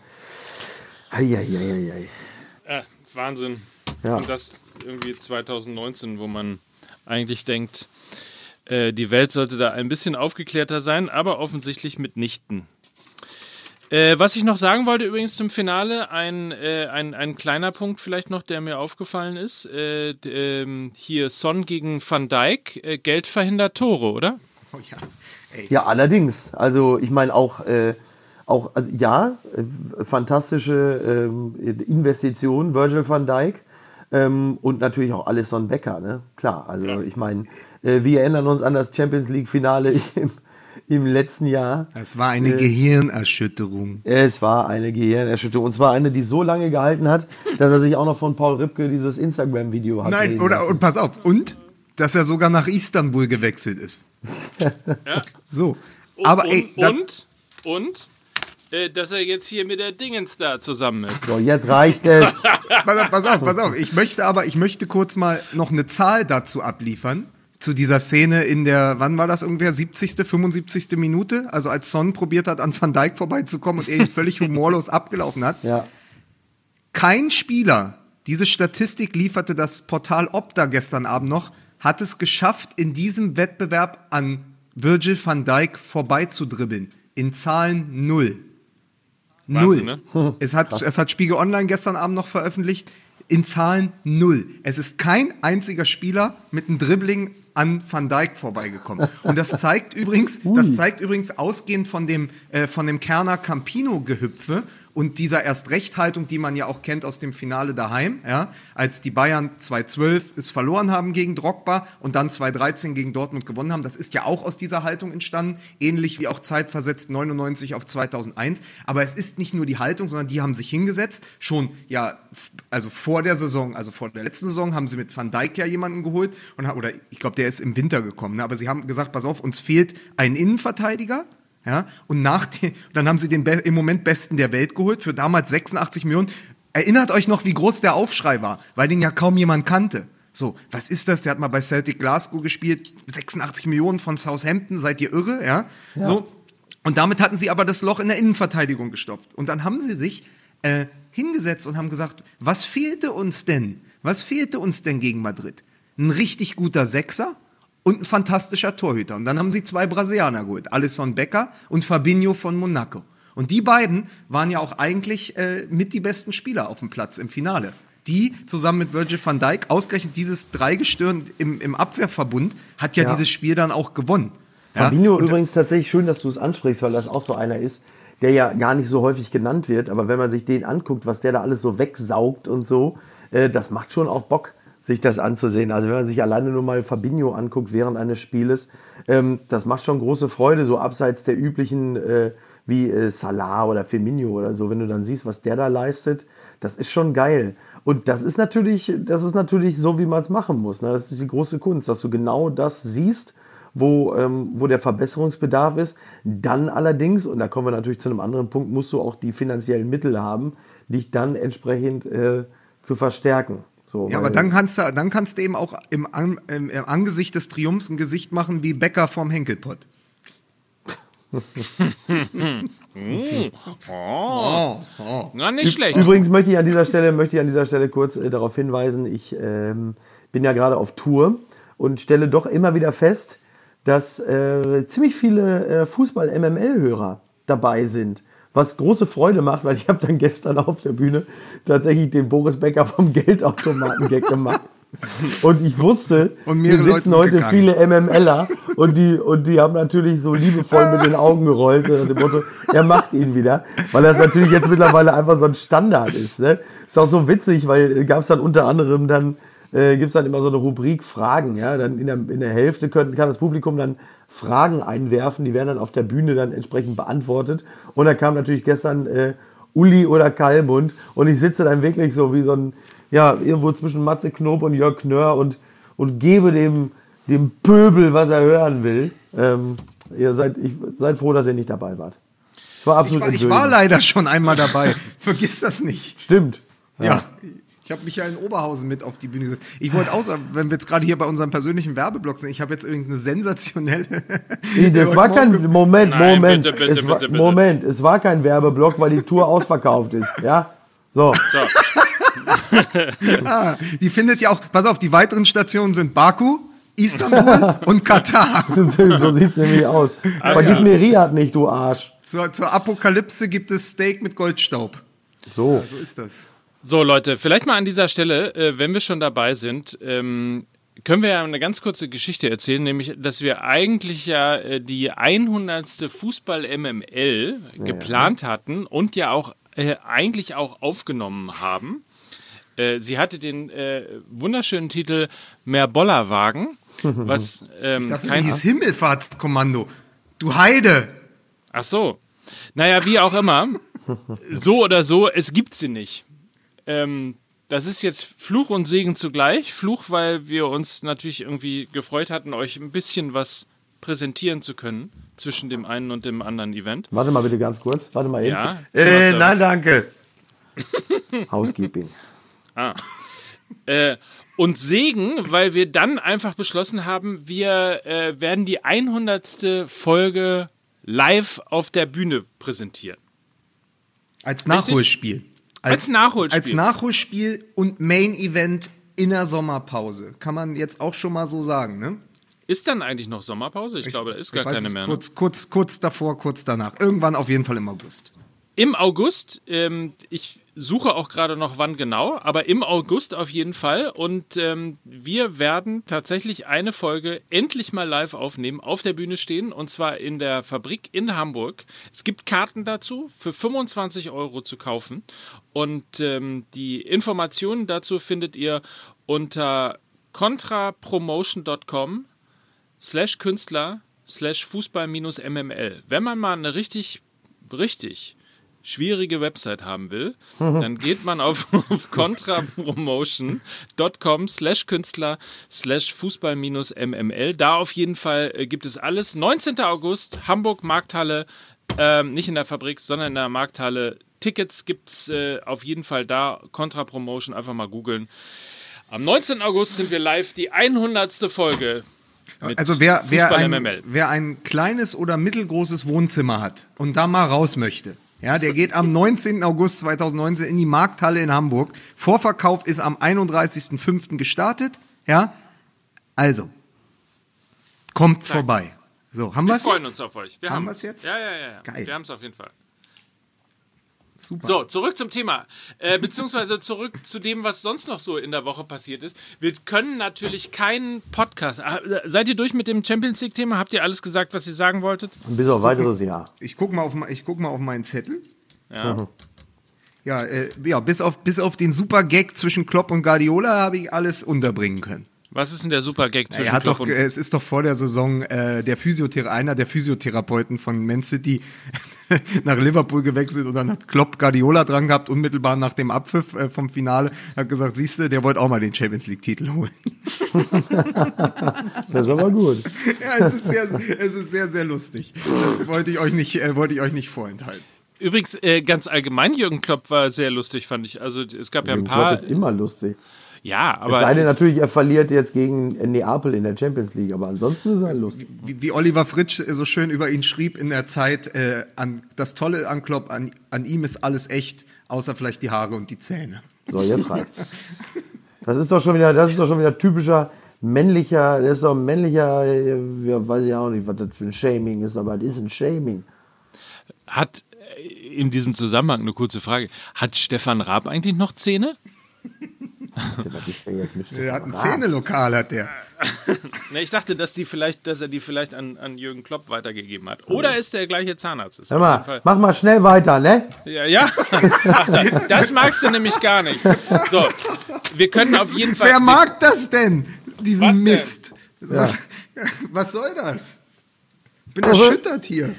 Eieieiei. Ja, Wahnsinn. Ja. Und das irgendwie zwanzig neunzehn, wo man eigentlich denkt, äh, die Welt sollte da ein bisschen aufgeklärter sein, aber offensichtlich mitnichten. Äh, was ich noch sagen wollte übrigens zum Finale, ein, äh, ein, ein kleiner Punkt vielleicht noch, der mir aufgefallen ist. Äh, d- ähm, hier Son gegen Van Dijk, äh, Geld verhindert Tore, oder? Oh ja. Ey. Ja, allerdings. Also ich meine auch, äh, auch also ja, äh, fantastische ähm, Investition, Virgil van Dijk. Ähm, und natürlich auch Alisson Becker, ne? Klar, also Ja. ich meine, äh, wir erinnern uns an das Champions League-Finale im, im letzten Jahr. Es war eine äh, Gehirnerschütterung. Es war eine Gehirnerschütterung. Und zwar eine, die so lange gehalten hat, dass er sich auch noch von Paul Ripke dieses Instagram-Video hat. Nein, oder, und pass auf, und dass er sogar nach Istanbul gewechselt ist. Ja. So. Und, Aber und, ey, da, und, und äh, dass er jetzt hier mit der Dingens da zusammen ist. So, jetzt reicht es. pass auf, pass auf, pass auf. Ich möchte aber, ich möchte kurz mal noch eine Zahl dazu abliefern. Zu dieser Szene in der, wann war das ungefähr, siebzigste, fünfundsiebzigste Minute? Also als Son probiert hat, an Van Dijk vorbeizukommen und er ihn völlig humorlos abgelaufen hat. Ja. Kein Spieler, diese Statistik lieferte das Portal Opta gestern Abend noch, hat es geschafft, in diesem Wettbewerb an Virgil van Dijk vorbeizudribbeln. In Zahlen null. Wahnsinn, Null. ne? Es hat, es hat Spiegel Online gestern Abend noch veröffentlicht. In Zahlen null. Es ist kein einziger Spieler mit einem Dribbling an Van Dijk vorbeigekommen. Und das zeigt übrigens, das zeigt übrigens ausgehend von dem, äh, von dem Kerner Campino-Gehüpfe und dieser Erst-Recht-Haltung, die man ja auch kennt aus dem Finale daheim, ja, als die Bayern zwei zwölf es verloren haben gegen Drogba und dann zwei dreizehn gegen Dortmund gewonnen haben. Das ist ja auch aus dieser Haltung entstanden, ähnlich wie auch zeitversetzt neunundneunzig auf zweitausendeins. Aber es ist nicht nur die Haltung, sondern die haben sich hingesetzt, schon ja, also vor der Saison, also vor der letzten Saison haben sie mit Van Dijk ja jemanden geholt, und, oder ich glaube, der ist im Winter gekommen, ne? Aber sie haben gesagt, pass auf, uns fehlt ein Innenverteidiger. Ja, und nach den, dann haben sie den Be- im Moment Besten der Welt geholt für damals sechsundachtzig Millionen. Erinnert euch noch, wie groß der Aufschrei war, weil den ja kaum jemand kannte. So, was ist das? Der hat mal bei Celtic Glasgow gespielt, sechsundachtzig Millionen von Southampton, seid ihr irre, ja? ja. So. Und damit hatten sie aber das Loch in der Innenverteidigung gestopft. Und dann haben sie sich äh, hingesetzt und haben gesagt, was fehlte uns denn? Was fehlte uns denn gegen Madrid? Ein richtig guter Sechser und ein fantastischer Torhüter. Und dann haben sie zwei Brasilianer geholt, Alisson Becker und Fabinho von Monaco. Und die beiden waren ja auch eigentlich äh, mit die besten Spieler auf dem Platz im Finale. Die zusammen mit Virgil van Dijk, ausgerechnet dieses Dreigestirn im, im Abwehrverbund, hat ja, ja dieses Spiel dann auch gewonnen. Fabinho ja? übrigens tatsächlich schön, dass du es ansprichst, weil das auch so einer ist, der ja gar nicht so häufig genannt wird. Aber wenn man sich den anguckt, was der da alles so wegsaugt und so, äh, das macht schon auch Bock, sich das anzusehen. Also wenn man sich alleine nur mal Fabinho anguckt während eines Spieles, ähm, das macht schon große Freude, so abseits der üblichen äh, wie äh, Salah oder Firmino oder so. Wenn du dann siehst, was der da leistet, das ist schon geil. Und das ist natürlich, das ist natürlich so, wie man es machen muss. Ne? Das ist die große Kunst, dass du genau das siehst, wo, ähm, wo der Verbesserungsbedarf ist. Dann allerdings, und da kommen wir natürlich zu einem anderen Punkt, musst du auch die finanziellen Mittel haben, dich dann entsprechend äh, zu verstärken. So, ja, aber dann kannst du, dann kannst du eben auch im, im, im Angesicht des Triumphs ein Gesicht machen wie Becker vorm Henkelpott. oh. Oh. Na, nicht schlecht. Übrigens möchte ich an dieser Stelle, möchte ich an dieser Stelle kurz äh, darauf hinweisen, ich ähm, bin ja gerade auf Tour und stelle doch immer wieder fest, dass äh, ziemlich viele äh, Fußball-M M L-Hörer dabei sind. Was große Freude macht, weil ich habe dann gestern auf der Bühne tatsächlich den Boris Becker vom Geldautomaten-Gag gemacht. Und ich wusste, und hier sitzen heute gegangen. viele M M Ler und die, und die haben natürlich so liebevoll mit den Augen gerollt und dem Motto, er macht ihn wieder, weil das natürlich jetzt mittlerweile einfach so ein Standard ist. Ne? Ist auch so witzig, weil gab es dann unter anderem dann, äh, gibt es dann immer so eine Rubrik Fragen. Ja? Dann in der, in der Hälfte können, kann das Publikum dann Fragen einwerfen, die werden dann auf der Bühne dann entsprechend beantwortet. Und da kam natürlich gestern äh, Uli oder Kalmund und ich sitze dann wirklich so wie so ein, ja, irgendwo zwischen Matze Knob und Jörg Knörr und, und gebe dem, dem Pöbel, was er hören will. Ähm, ihr seid, ich, seid froh, dass ihr nicht dabei wart. Es war absolut ich, war, ich war leider schon einmal dabei. Vergiss das nicht. Stimmt. Ja. ja. Ich habe mich ja in Oberhausen mit auf die Bühne gesetzt. Ich wollte auch sagen, wenn wir jetzt gerade hier bei unserem persönlichen Werbeblock sind, ich habe jetzt irgendeine sensationelle... Nee, das war kein... Moment, Nein, Moment. Bitte, bitte, es war, bitte, bitte. Moment, es war kein Werbeblock, weil die Tour ausverkauft ist. Ja? So. so. ah, die findet ja auch... Pass auf, die weiteren Stationen sind Baku, Istanbul und Katar. So sieht es nämlich aus. Also. Vergiss mir Riyadh nicht, du Arsch. Zur, zur Apokalypse gibt es Steak mit Goldstaub. So. Ja, so ist das. So, Leute, vielleicht mal an dieser Stelle, äh, wenn wir schon dabei sind, ähm, können wir ja eine ganz kurze Geschichte erzählen, nämlich, dass wir eigentlich ja äh, die hundertste Fußball-M M L ja. geplant hatten und ja auch äh, eigentlich auch aufgenommen haben. Äh, sie hatte den äh, wunderschönen Titel Mehr Bollerwagen, was ähm, ich dachte, kein sie hieß Himmelfahrtskommando. Du Heide! Ach so. Naja, wie auch immer. So oder so, es gibt sie nicht. Ähm, das ist jetzt Fluch und Segen zugleich. Fluch, weil wir uns natürlich irgendwie gefreut hatten, euch ein bisschen was präsentieren zu können zwischen dem einen und dem anderen Event. Warte mal bitte ganz kurz. Warte mal eben. Ja, äh, nein, danke. Housekeeping. Ah. Äh, und Segen, weil wir dann einfach beschlossen haben, wir äh, werden die hundertste Folge live auf der Bühne präsentieren. Als Nachholspiel. Als, als Nachholspiel. Als Nachholspiel und Main-Event in der Sommerpause. Kann man jetzt auch schon mal so sagen, ne? Ist dann eigentlich noch Sommerpause? Ich, ich glaube, da ist gar keine mehr. Kurz, ne? kurz, kurz davor, kurz danach. Irgendwann auf jeden Fall im August. Im August, ähm, ich suche auch gerade noch wann genau, aber im August auf jeden Fall. Und ähm, wir werden tatsächlich eine Folge endlich mal live aufnehmen, auf der Bühne stehen, und zwar in der Fabrik in Hamburg. Es gibt Karten dazu für fünfundzwanzig Euro zu kaufen. Und ähm, die Informationen dazu findet ihr unter contrapromotion.com slash Künstler slash Fußball minus M M L. Wenn man mal eine richtig, richtig schwierige Website haben will, dann geht man auf, auf contrapromotion.com slash Künstler slash Fußball minus M M L. Da auf jeden Fall äh, gibt es alles. neunzehnten August, Hamburg, Markthalle, äh, nicht in der Fabrik, sondern in der Markthalle. Tickets gibt's äh, auf jeden Fall da. Contrapromotion, einfach mal googeln. Am neunzehnten August sind wir live, die hundertste Folge. Also wer, wer, Fußball ein, M M L. wer ein kleines oder mittelgroßes Wohnzimmer hat und da mal raus möchte, ja, der geht am neunzehnten August zweitausendneunzehn in die Markthalle in Hamburg. Vorverkauf ist am einunddreißigsten fünften gestartet. Ja, also, kommt Danke. vorbei. So, haben Wir wir's freuen jetzt? uns auf euch. Wir Haben haben wir's es jetzt? Ja, ja, ja. ja. Geil. Wir haben es auf jeden Fall. Super. So, zurück zum Thema. Äh, beziehungsweise zurück zu dem, was sonst noch so in der Woche passiert ist. Wir können natürlich keinen Podcast. Ah, seid ihr durch mit dem Champions League-Thema? Habt ihr alles gesagt, was ihr sagen wolltet? Bis auf weiteres Jahr. Ich guck mal auf, ich guck mal auf meinen Zettel. Ja. Mhm. Ja, äh, ja bis, auf, bis auf den Super-Gag zwischen Klopp und Guardiola habe ich alles unterbringen können. Was ist denn der Super-Gag zwischen Er hat Klopp doch, und... äh, es ist doch vor der Saison äh, der Physiothera- einer der Physiotherapeuten von Man City nach Liverpool gewechselt und dann hat Klopp Guardiola dran gehabt, unmittelbar nach dem Abpfiff äh, vom Finale, hat gesagt, siehste, der wollte auch mal den Champions League-Titel holen. Das ist aber gut. Ja, es ist sehr, es ist sehr, sehr lustig. Das wollte ich euch nicht, äh, wollte ich euch nicht vorenthalten. Übrigens, äh, ganz allgemein, Jürgen Klopp war sehr lustig, fand ich. Also es gab ja ein Jürgen paar... Klopp ist immer lustig. Ja, aber... Es sei denn natürlich, er verliert jetzt gegen Neapel in der Champions League, aber ansonsten ist er lustig. Wie, wie Oliver Fritsch so schön über ihn schrieb in der Zeit, äh, an, das Tolle an Klopp, an, an ihm ist alles echt, außer vielleicht die Haare und die Zähne. So, jetzt reicht's. Das ist doch schon wieder, das ist doch schon wieder typischer männlicher, das ist doch ein männlicher, äh, ja, weiß ich auch nicht, was das für ein Shaming ist, aber das ist ein Shaming. Hat äh, in diesem Zusammenhang eine kurze Frage. Hat Stefan Raab eigentlich noch Zähne? Was ist denn jetzt mit Stefan Der hat ein Raab? Zähnelokal, hat der. Ne, ich dachte, dass, die vielleicht, dass er die vielleicht an, an Jürgen Klopp weitergegeben hat. Oder ist der gleiche Zahnarzt? Ist Hör auf mal, jeden Fall- mach mal schnell weiter, ne? Ja, ja. Ach, da- das magst du nämlich gar nicht. So, wir können auf jeden Fall... Wer mag das denn? Diesen Was denn? Mist. Was, was soll das? Ich bin Also- erschüttert hier.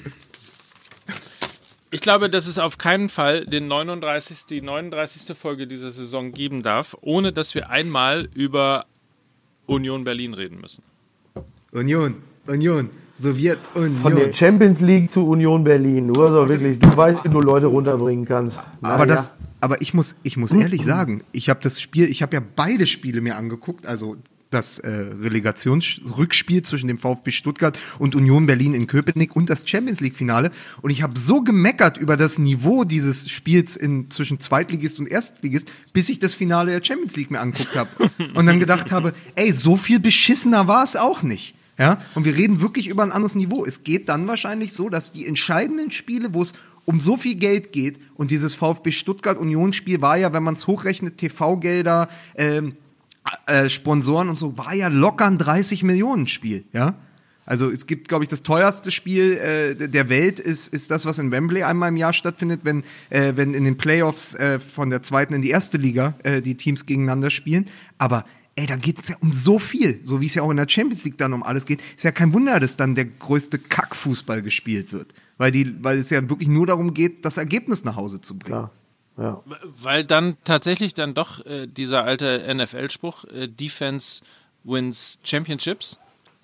Ich glaube, dass es auf keinen Fall den neununddreißigsten die neununddreißigste Folge dieser Saison geben darf, ohne dass wir einmal über Union Berlin reden müssen. Union, Union, Sowjetunion. Von der Champions League zu Union Berlin. Du, also wirklich, du weißt, wie du Leute runterbringen kannst. Aber, Naja. das, aber ich muss, ich muss ehrlich sagen, ich habe das Spiel, ich habe ja beide Spiele mir angeguckt, also das äh, Relegationsrückspiel zwischen dem VfB Stuttgart und Union Berlin in Köpenick und das Champions League Finale, und ich habe so gemeckert über das Niveau dieses Spiels in, zwischen Zweitligist und Erstligist, bis ich das Finale der Champions League mir angeguckt habe und dann gedacht habe, ey, so viel beschissener war es auch nicht. Ja? Und wir reden wirklich über ein anderes Niveau. Es geht dann wahrscheinlich so, dass die entscheidenden Spiele, wo es um so viel Geld geht, und dieses VfB Stuttgart-Union-Spiel war ja, wenn man es hochrechnet, T V-Gelder, ähm, äh, Sponsoren und so, war ja locker ein dreißig Millionen Spiel, ja. Also es gibt, glaube ich, das teuerste Spiel äh, der Welt ist, ist das, was in Wembley einmal im Jahr stattfindet, wenn, äh, wenn in den Playoffs äh, von der zweiten in die erste Liga äh, die Teams gegeneinander spielen. Aber ey, da geht es ja um so viel, so wie es ja auch in der Champions League dann um alles geht. Ist ja kein Wunder, dass dann der größte Kackfußball gespielt wird, weil, die, weil es ja wirklich nur darum geht, das Ergebnis nach Hause zu bringen. Klar. Ja. Weil dann tatsächlich dann doch äh, dieser alte N F L-Spruch, äh, Defense wins Championships.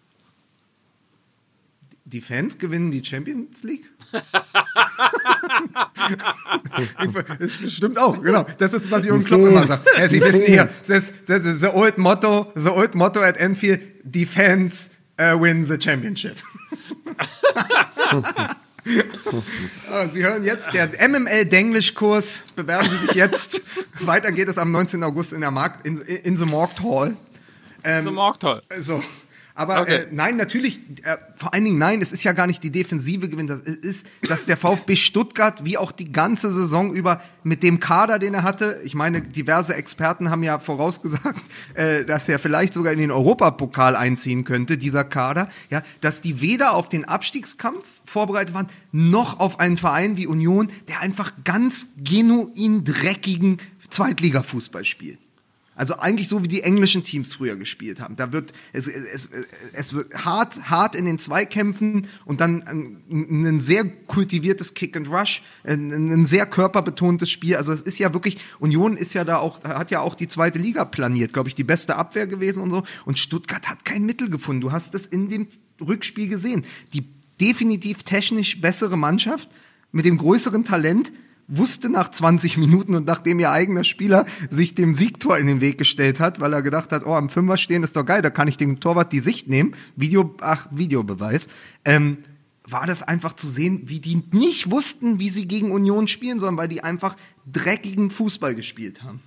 Die Fans gewinnen die Champions League? Das stimmt auch, genau. Das ist, was Jürgen Klopp immer sagt. Ja, Sie Die wissen hier, Fans. das, das, das, the old motto, the old motto at Anfield, die Fans uh, win the championship. Oh, Sie hören jetzt der M M L-Denglisch-Kurs. Bewerben Sie sich jetzt. Weiter geht es am neunzehnten August in der Markt, in, in the Markt Hall. Ähm, So mag toll. So. Aber Okay. äh, nein, natürlich, äh, vor allen Dingen nein, es ist ja gar nicht die Defensive gewinnt, das ist, dass der VfB Stuttgart wie auch die ganze Saison über mit dem Kader, den er hatte, ich meine, diverse Experten haben ja vorausgesagt, äh, dass er vielleicht sogar in den Europapokal einziehen könnte, dieser Kader, ja, dass die weder auf den Abstiegskampf vorbereitet waren, noch auf einen Verein wie Union, der einfach ganz genuin dreckigen Zweitligafußball spielt. Also eigentlich so, wie die englischen Teams früher gespielt haben. Da wird es, es, es wird hart, hart in den Zweikämpfen und dann ein, ein sehr kultiviertes Kick and Rush, ein, ein sehr körperbetontes Spiel. Also es ist ja wirklich, Union ist ja da auch, hat ja auch die zweite Liga planiert, glaube ich, die beste Abwehr gewesen und so. Und Stuttgart hat kein Mittel gefunden. Du hast das in dem Rückspiel gesehen. Die definitiv technisch bessere Mannschaft mit dem größeren Talent wusste nach zwanzig Minuten und nachdem ihr eigener Spieler sich dem Siegtor in den Weg gestellt hat, weil er gedacht hat, oh, am Fünfer stehen ist doch geil, da kann ich dem Torwart die Sicht nehmen, Video, ach, Videobeweis, ähm, war das einfach zu sehen, wie die nicht wussten, wie sie gegen Union spielen sollen, weil die einfach dreckigen Fußball gespielt haben.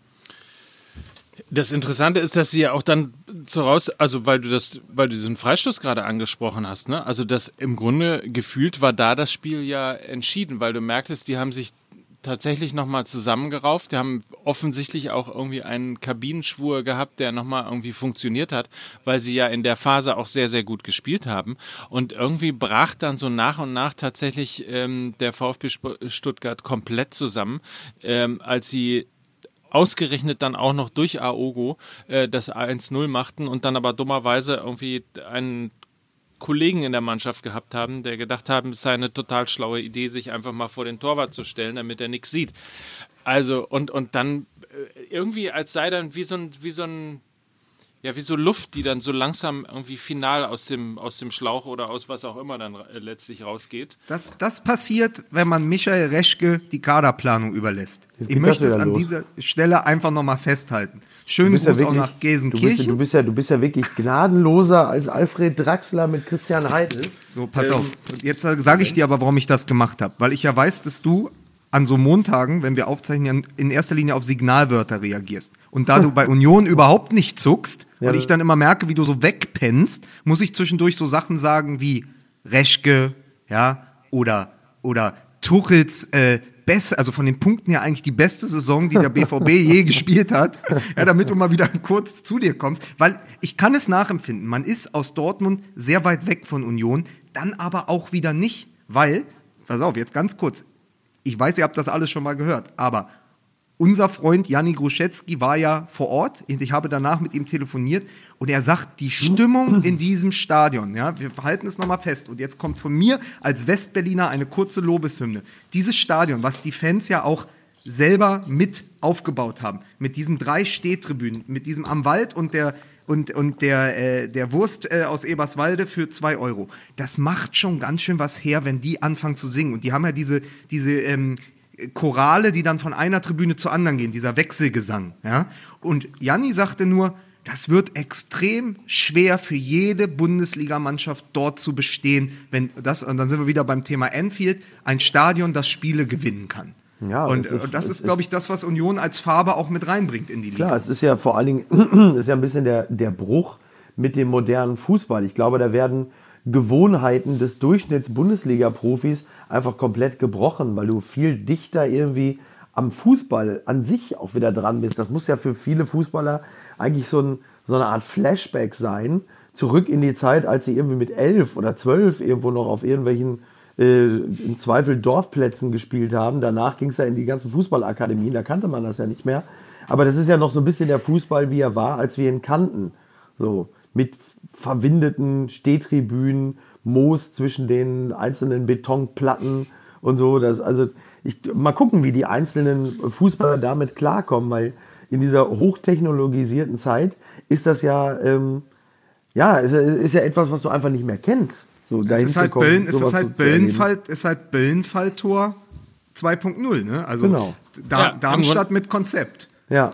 Das Interessante ist, dass sie ja auch dann so raus, also weil du das, weil du diesen Freistoß gerade angesprochen hast, ne? Also das im Grunde gefühlt war da das Spiel ja entschieden, weil du merktest, die haben sich tatsächlich nochmal zusammengerauft, die haben offensichtlich auch irgendwie einen Kabinenschwur gehabt, der nochmal irgendwie funktioniert hat, weil sie ja in der Phase auch sehr, sehr gut gespielt haben und irgendwie brach dann so nach und nach tatsächlich ähm, der VfB Stuttgart komplett zusammen, ähm, als sie ausgerechnet dann auch noch durch Aogo äh, das eins null machten und dann aber dummerweise irgendwie einen Kollegen in der Mannschaft gehabt haben, der gedacht haben, es sei eine total schlaue Idee, sich einfach mal vor den Torwart zu stellen, damit er nichts sieht. Also und, und dann äh, irgendwie als sei dann wie so ein, wie so ein ja, wie so Luft, die dann so langsam irgendwie final aus dem, aus dem Schlauch oder aus was auch immer dann äh, letztlich rausgeht. Das, das passiert, wenn man Michael Reschke die Kaderplanung überlässt. Ich möchte es an los. dieser Stelle einfach nochmal festhalten. Schönen Gruß ja wirklich, auch nach Gelsenkirchen. Du bist, du, bist ja, du bist ja wirklich gnadenloser als Alfred Draxler mit Christian Heidel. So, pass ähm, auf. Jetzt sage ich dir aber, warum ich das gemacht habe. Weil ich ja weiß, dass du an so Montagen, wenn wir aufzeichnen, in erster Linie auf Signalwörter reagierst. Und da du bei Union überhaupt nicht zuckst ja, und ich dann immer merke, wie du so wegpennst, muss ich zwischendurch so Sachen sagen wie Reschke, ja, oder, oder Tuchels äh, beste, also von den Punkten her eigentlich die beste Saison, die der B V B je gespielt hat, ja, damit du mal wieder kurz zu dir kommst. Weil ich kann es nachempfinden, man ist aus Dortmund sehr weit weg von Union, dann aber auch wieder nicht, weil, pass auf, jetzt ganz kurz, ich weiß, ihr habt das alles schon mal gehört, aber unser Freund Janni Gruszecki war ja vor Ort. Ich habe danach mit ihm telefoniert und er sagt, die Stimmung in diesem Stadion, ja, wir halten es nochmal fest. Und jetzt kommt von mir als Westberliner eine kurze Lobeshymne. Dieses Stadion, was die Fans ja auch selber mit aufgebaut haben, mit diesen drei Stehtribünen, mit diesem am Wald und der und, und der, äh, der Wurst äh, aus Eberswalde für zwei Euro. Das macht schon ganz schön was her, wenn die anfangen zu singen. Und die haben ja diese, diese ähm, Chorale, die dann von einer Tribüne zur anderen gehen, dieser Wechselgesang. Ja? Und Janni sagte nur, das wird extrem schwer für jede Bundesligamannschaft dort zu bestehen, wenn das, und dann sind wir wieder beim Thema Anfield, ein Stadion, das Spiele gewinnen kann. Ja, und das ist, das ist glaube ich, das, was Union als Farbe auch mit reinbringt in die Liga. Klar, es ist ja vor allen Dingen, ist ja ein bisschen der, der Bruch mit dem modernen Fußball. Ich glaube, da werden Gewohnheiten des Durchschnitts-Bundesliga-Profis einfach komplett gebrochen, weil du viel dichter irgendwie am Fußball an sich auch wieder dran bist. Das muss ja für viele Fußballer eigentlich so, ein, so eine Art Flashback sein, zurück in die Zeit, als sie irgendwie mit elf oder zwölf irgendwo noch auf irgendwelchen äh, im Zweifel Dorfplätzen gespielt haben. Danach ging es ja in die ganzen Fußballakademien, da kannte man das ja nicht mehr. Aber das ist ja noch so ein bisschen der Fußball, wie er war, als wir ihn kannten. So, mit verwindeten Stehtribünen, Moos zwischen den einzelnen Betonplatten und so. Das, also ich, mal gucken, wie die einzelnen Fußballer damit klarkommen, weil in dieser hochtechnologisierten Zeit ist das ja, ähm, ja, ist, ist ja etwas, was du einfach nicht mehr kennst. So, es ist halt, Böllen, es ist halt Böllenfall, ist halt Böllenfalltor zwei Punkt null, ne? Also genau. da, ja, Darmstadt mit Konzept. Ja.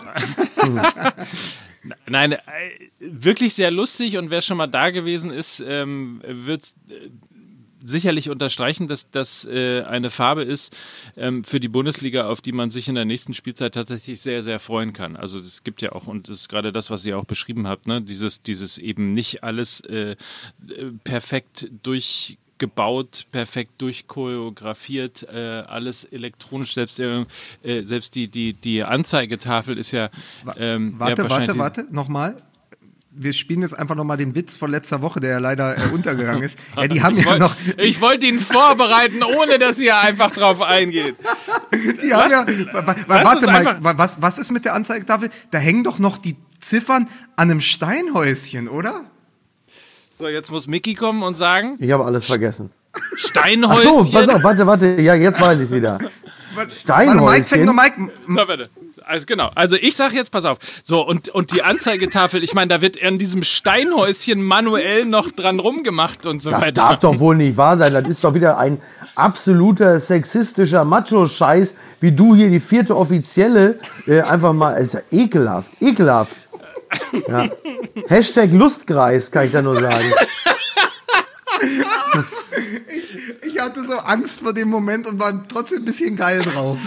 Nein, äh, wirklich sehr lustig, und wer schon mal da gewesen ist, ähm, wird äh, sicherlich unterstreichen, dass das äh, eine Farbe ist ähm, für die Bundesliga, auf die man sich in der nächsten Spielzeit tatsächlich sehr, sehr freuen kann. Also das gibt ja auch, und das ist gerade das, was ihr auch beschrieben habt, ne? Dieses, dieses eben nicht alles äh, perfekt durch gebaut, perfekt durchchoreografiert, äh, alles elektronisch, selbst, äh, selbst die, die, die Anzeigetafel ist ja ähm, Warte, ja, warte, warte, nochmal. Wir spielen jetzt einfach nochmal den Witz von letzter Woche, der ja leider äh, untergegangen ist. Ja, die haben ich ja wollt, noch. Ich wollte ihn vorbereiten, ohne dass ihr einfach drauf eingeht. Die haben ja, warte mal, was, was ist mit der Anzeigetafel? Da hängen doch noch die Ziffern an einem Steinhäuschen, oder? So, jetzt muss Micky kommen und sagen. Ich habe alles vergessen. Steinhäuschen. Ach so, pass auf, warte, warte, ja, jetzt weiß ich es wieder. Steinhäuschen. Warte, Mike, fängt noch Mike. Na, bitte. Also genau, also ich sag jetzt, pass auf, so und, und die Anzeigetafel, ich meine, da wird an diesem Steinhäuschen manuell noch dran rumgemacht und so Das weiter. darf doch wohl nicht wahr sein. Das ist doch wieder ein absoluter sexistischer Macho-Scheiß, wie du hier die vierte Offizielle äh, einfach mal, ist ja ekelhaft, ekelhaft. Ja. Hashtag Lustkreis, kann ich da nur sagen. Ich, ich hatte so Angst vor dem Moment und war trotzdem ein bisschen geil drauf.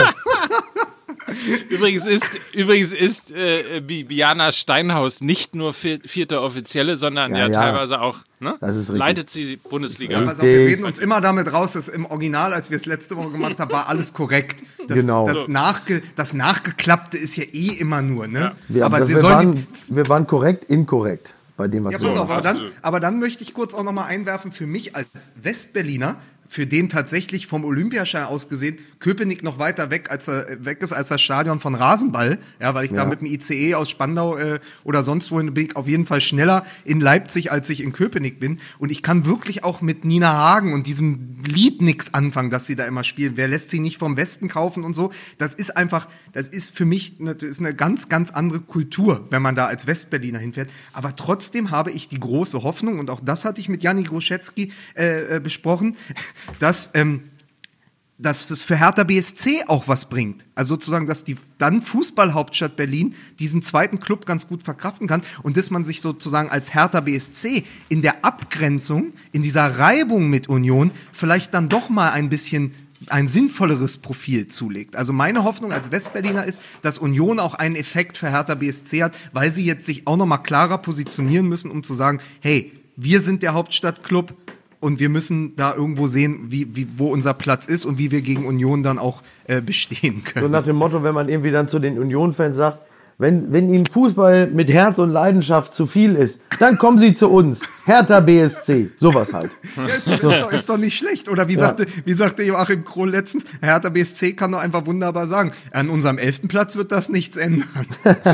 Übrigens ist, übrigens ist äh, Bibiana Steinhaus nicht nur vierte Offizielle, sondern ja, Ja, ja ja. teilweise auch, ne? Das ist richtig. Leitet sie die Bundesliga. Also wir reden uns immer damit raus, dass im Original, als wir es letzte Woche gemacht haben, war alles korrekt. Das, Genau. das, Nachge, das Nachgeklappte ist ja eh immer nur, ne? Wir, Aber wir, sie wir, sollen waren, wir waren korrekt, inkorrekt bei dem, was Ja, wir pass auf, machen. aber dann, absolut. aber dann möchte ich kurz auch nochmal einwerfen, für mich als Westberliner, für den tatsächlich vom Olympiaschein aus gesehen Köpenick noch weiter weg, als er, weg ist als das Stadion von Rasenball, ja, weil ich Ja. da mit dem I C E aus Spandau äh, oder sonst wohin bin ich auf jeden Fall schneller in Leipzig, als ich in Köpenick bin. Und ich kann wirklich auch mit Nina Hagen und diesem Lied nichts anfangen, das sie da immer spielen. Wer lässt sie nicht vom Westen kaufen und so? Das ist einfach, das ist für mich eine, das ist eine ganz, ganz andere Kultur, wenn man da als Westberliner hinfährt. Aber trotzdem habe ich die große Hoffnung, und auch das hatte ich mit Janni Groschetzky äh, äh, besprochen, dass ähm, dass es für Hertha B S C auch was bringt. Also sozusagen, dass die dann Fußballhauptstadt Berlin diesen zweiten Club ganz gut verkraften kann und dass man sich sozusagen als Hertha B S C in der Abgrenzung, in dieser Reibung mit Union vielleicht dann doch mal ein bisschen ein sinnvolleres Profil zulegt. Also meine Hoffnung als Westberliner ist, dass Union auch einen Effekt für Hertha B S C hat, weil sie jetzt sich auch noch mal klarer positionieren müssen, um zu sagen, hey, wir sind der Hauptstadtclub, und wir müssen da irgendwo sehen, wie, wie, wo unser Platz ist und wie wir gegen Union dann auch äh, bestehen können. So nach dem Motto, wenn man irgendwie dann zu den Union-Fans sagt, wenn, wenn ihnen Fußball mit Herz und Leidenschaft zu viel ist, dann kommen sie zu uns. Hertha B S C. Sowas halt. Ja, ist, ist, doch, ist doch nicht schlecht. Oder wie, Ja. sagte, wie sagte Joachim Krohl letztens, Hertha B S C kann doch einfach wunderbar sagen, an unserem elften Platz wird das nichts ändern.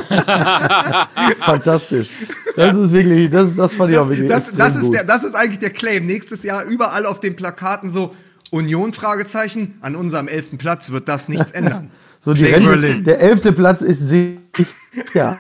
Fantastisch. Das ist wirklich, das, das fand ich auch Das, wirklich das, extrem das, ist gut. der, das ist eigentlich der Claim. Nächstes Jahr überall auf den Plakaten so, Union, Fragezeichen, an unserem elften Platz wird das nichts ändern. So die Play Rente, Berlin. der elfte Platz ist sicher. Ja.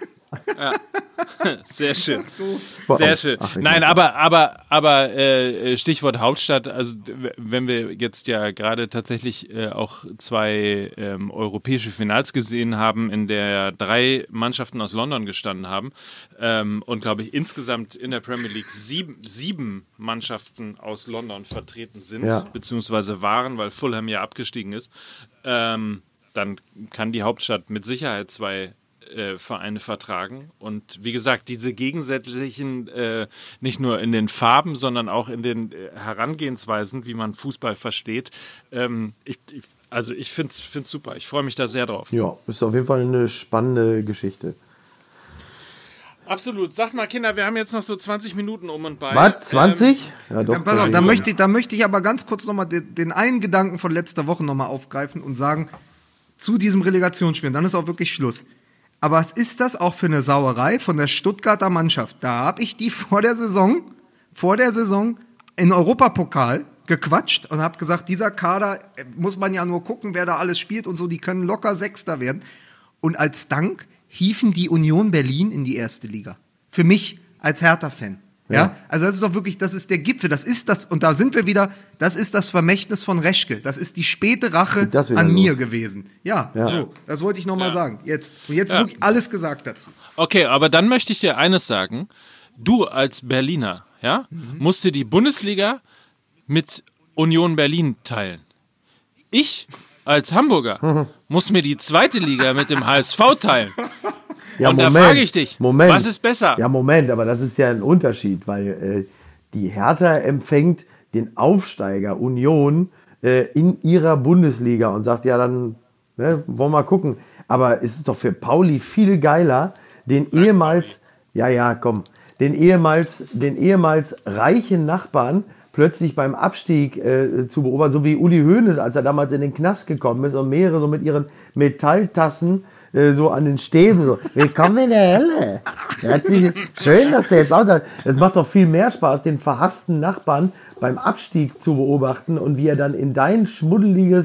Sehr schön. Wow. Sehr schön. Ach, ich Nein, glaub- aber aber aber äh, Stichwort Hauptstadt. Also w- wenn wir jetzt ja gerade tatsächlich äh, auch zwei ähm, europäische Finals gesehen haben, in der drei Mannschaften aus London gestanden haben ähm, und glaube ich insgesamt in der Premier League sieben, sieben Mannschaften aus London vertreten sind Ja. beziehungsweise waren, weil Fulham ja abgestiegen ist. Ähm, dann kann die Hauptstadt mit Sicherheit zwei äh, Vereine vertragen. Und wie gesagt, diese gegensätzlichen, äh, nicht nur in den Farben, sondern auch in den äh, Herangehensweisen, wie man Fußball versteht. Ähm, ich, ich, also ich finde es super. Ich freue mich da sehr drauf. Ja, ist auf jeden Fall eine spannende Geschichte. Absolut. Sagt mal, Kinder, wir haben jetzt noch so zwanzig Minuten um und bei. Was? zwanzig? Ähm, Ja, doch. Dann, pass auf, doch. da, möchte ich, da möchte ich aber ganz kurz nochmal den, den einen Gedanken von letzter Woche nochmal aufgreifen und sagen, zu diesem Relegationsspiel, dann ist auch wirklich Schluss. Aber was ist das auch für eine Sauerei von der Stuttgarter Mannschaft? Da habe ich die vor der Saison, vor der Saison in Europapokal gequatscht und habe gesagt, dieser Kader, äh, muss man ja nur gucken, wer da alles spielt und so, die können locker Sechster werden. Und als Dank hiefen die Union Berlin in die erste Liga. Für mich als Hertha-Fan. Ja. Ja. Also das ist doch wirklich, das ist der Gipfel, das ist das, und da sind wir wieder, das ist das Vermächtnis von Reschke, das ist die späte Rache Geht das wieder an los? mir gewesen. Ja, Ja. so, das wollte ich nochmal Ja. sagen. Jetzt, und jetzt Ja. wirklich alles gesagt dazu. Okay, aber dann möchte ich dir eines sagen. Du als Berliner, ja, musst dir die Bundesliga mit Union Berlin teilen. Ich als Hamburger muss mir die zweite Liga mit dem H S V teilen. Ja, Und da frage ich dich, Moment. was ist besser? Ja, Moment, aber das ist ja ein Unterschied, weil äh, die Hertha empfängt den Aufsteiger Union äh, in ihrer Bundesliga und sagt, ja, dann ne, wollen wir mal gucken. Aber es ist doch für Pauli viel geiler, den ehemals, ja, ja, komm, den ehemals, den ehemals reichen Nachbarn plötzlich beim Abstieg äh, zu beobachten, so wie Uli Hoeneß, als er damals in den Knast gekommen ist und mehrere so mit ihren Metalltassen äh, so an den Stäben so, willkommen in der Hölle. Herzlich, schön, dass du jetzt auch da. Es macht doch viel mehr Spaß, den verhassten Nachbarn beim Abstieg zu beobachten und wie er dann in dein schmuddeliges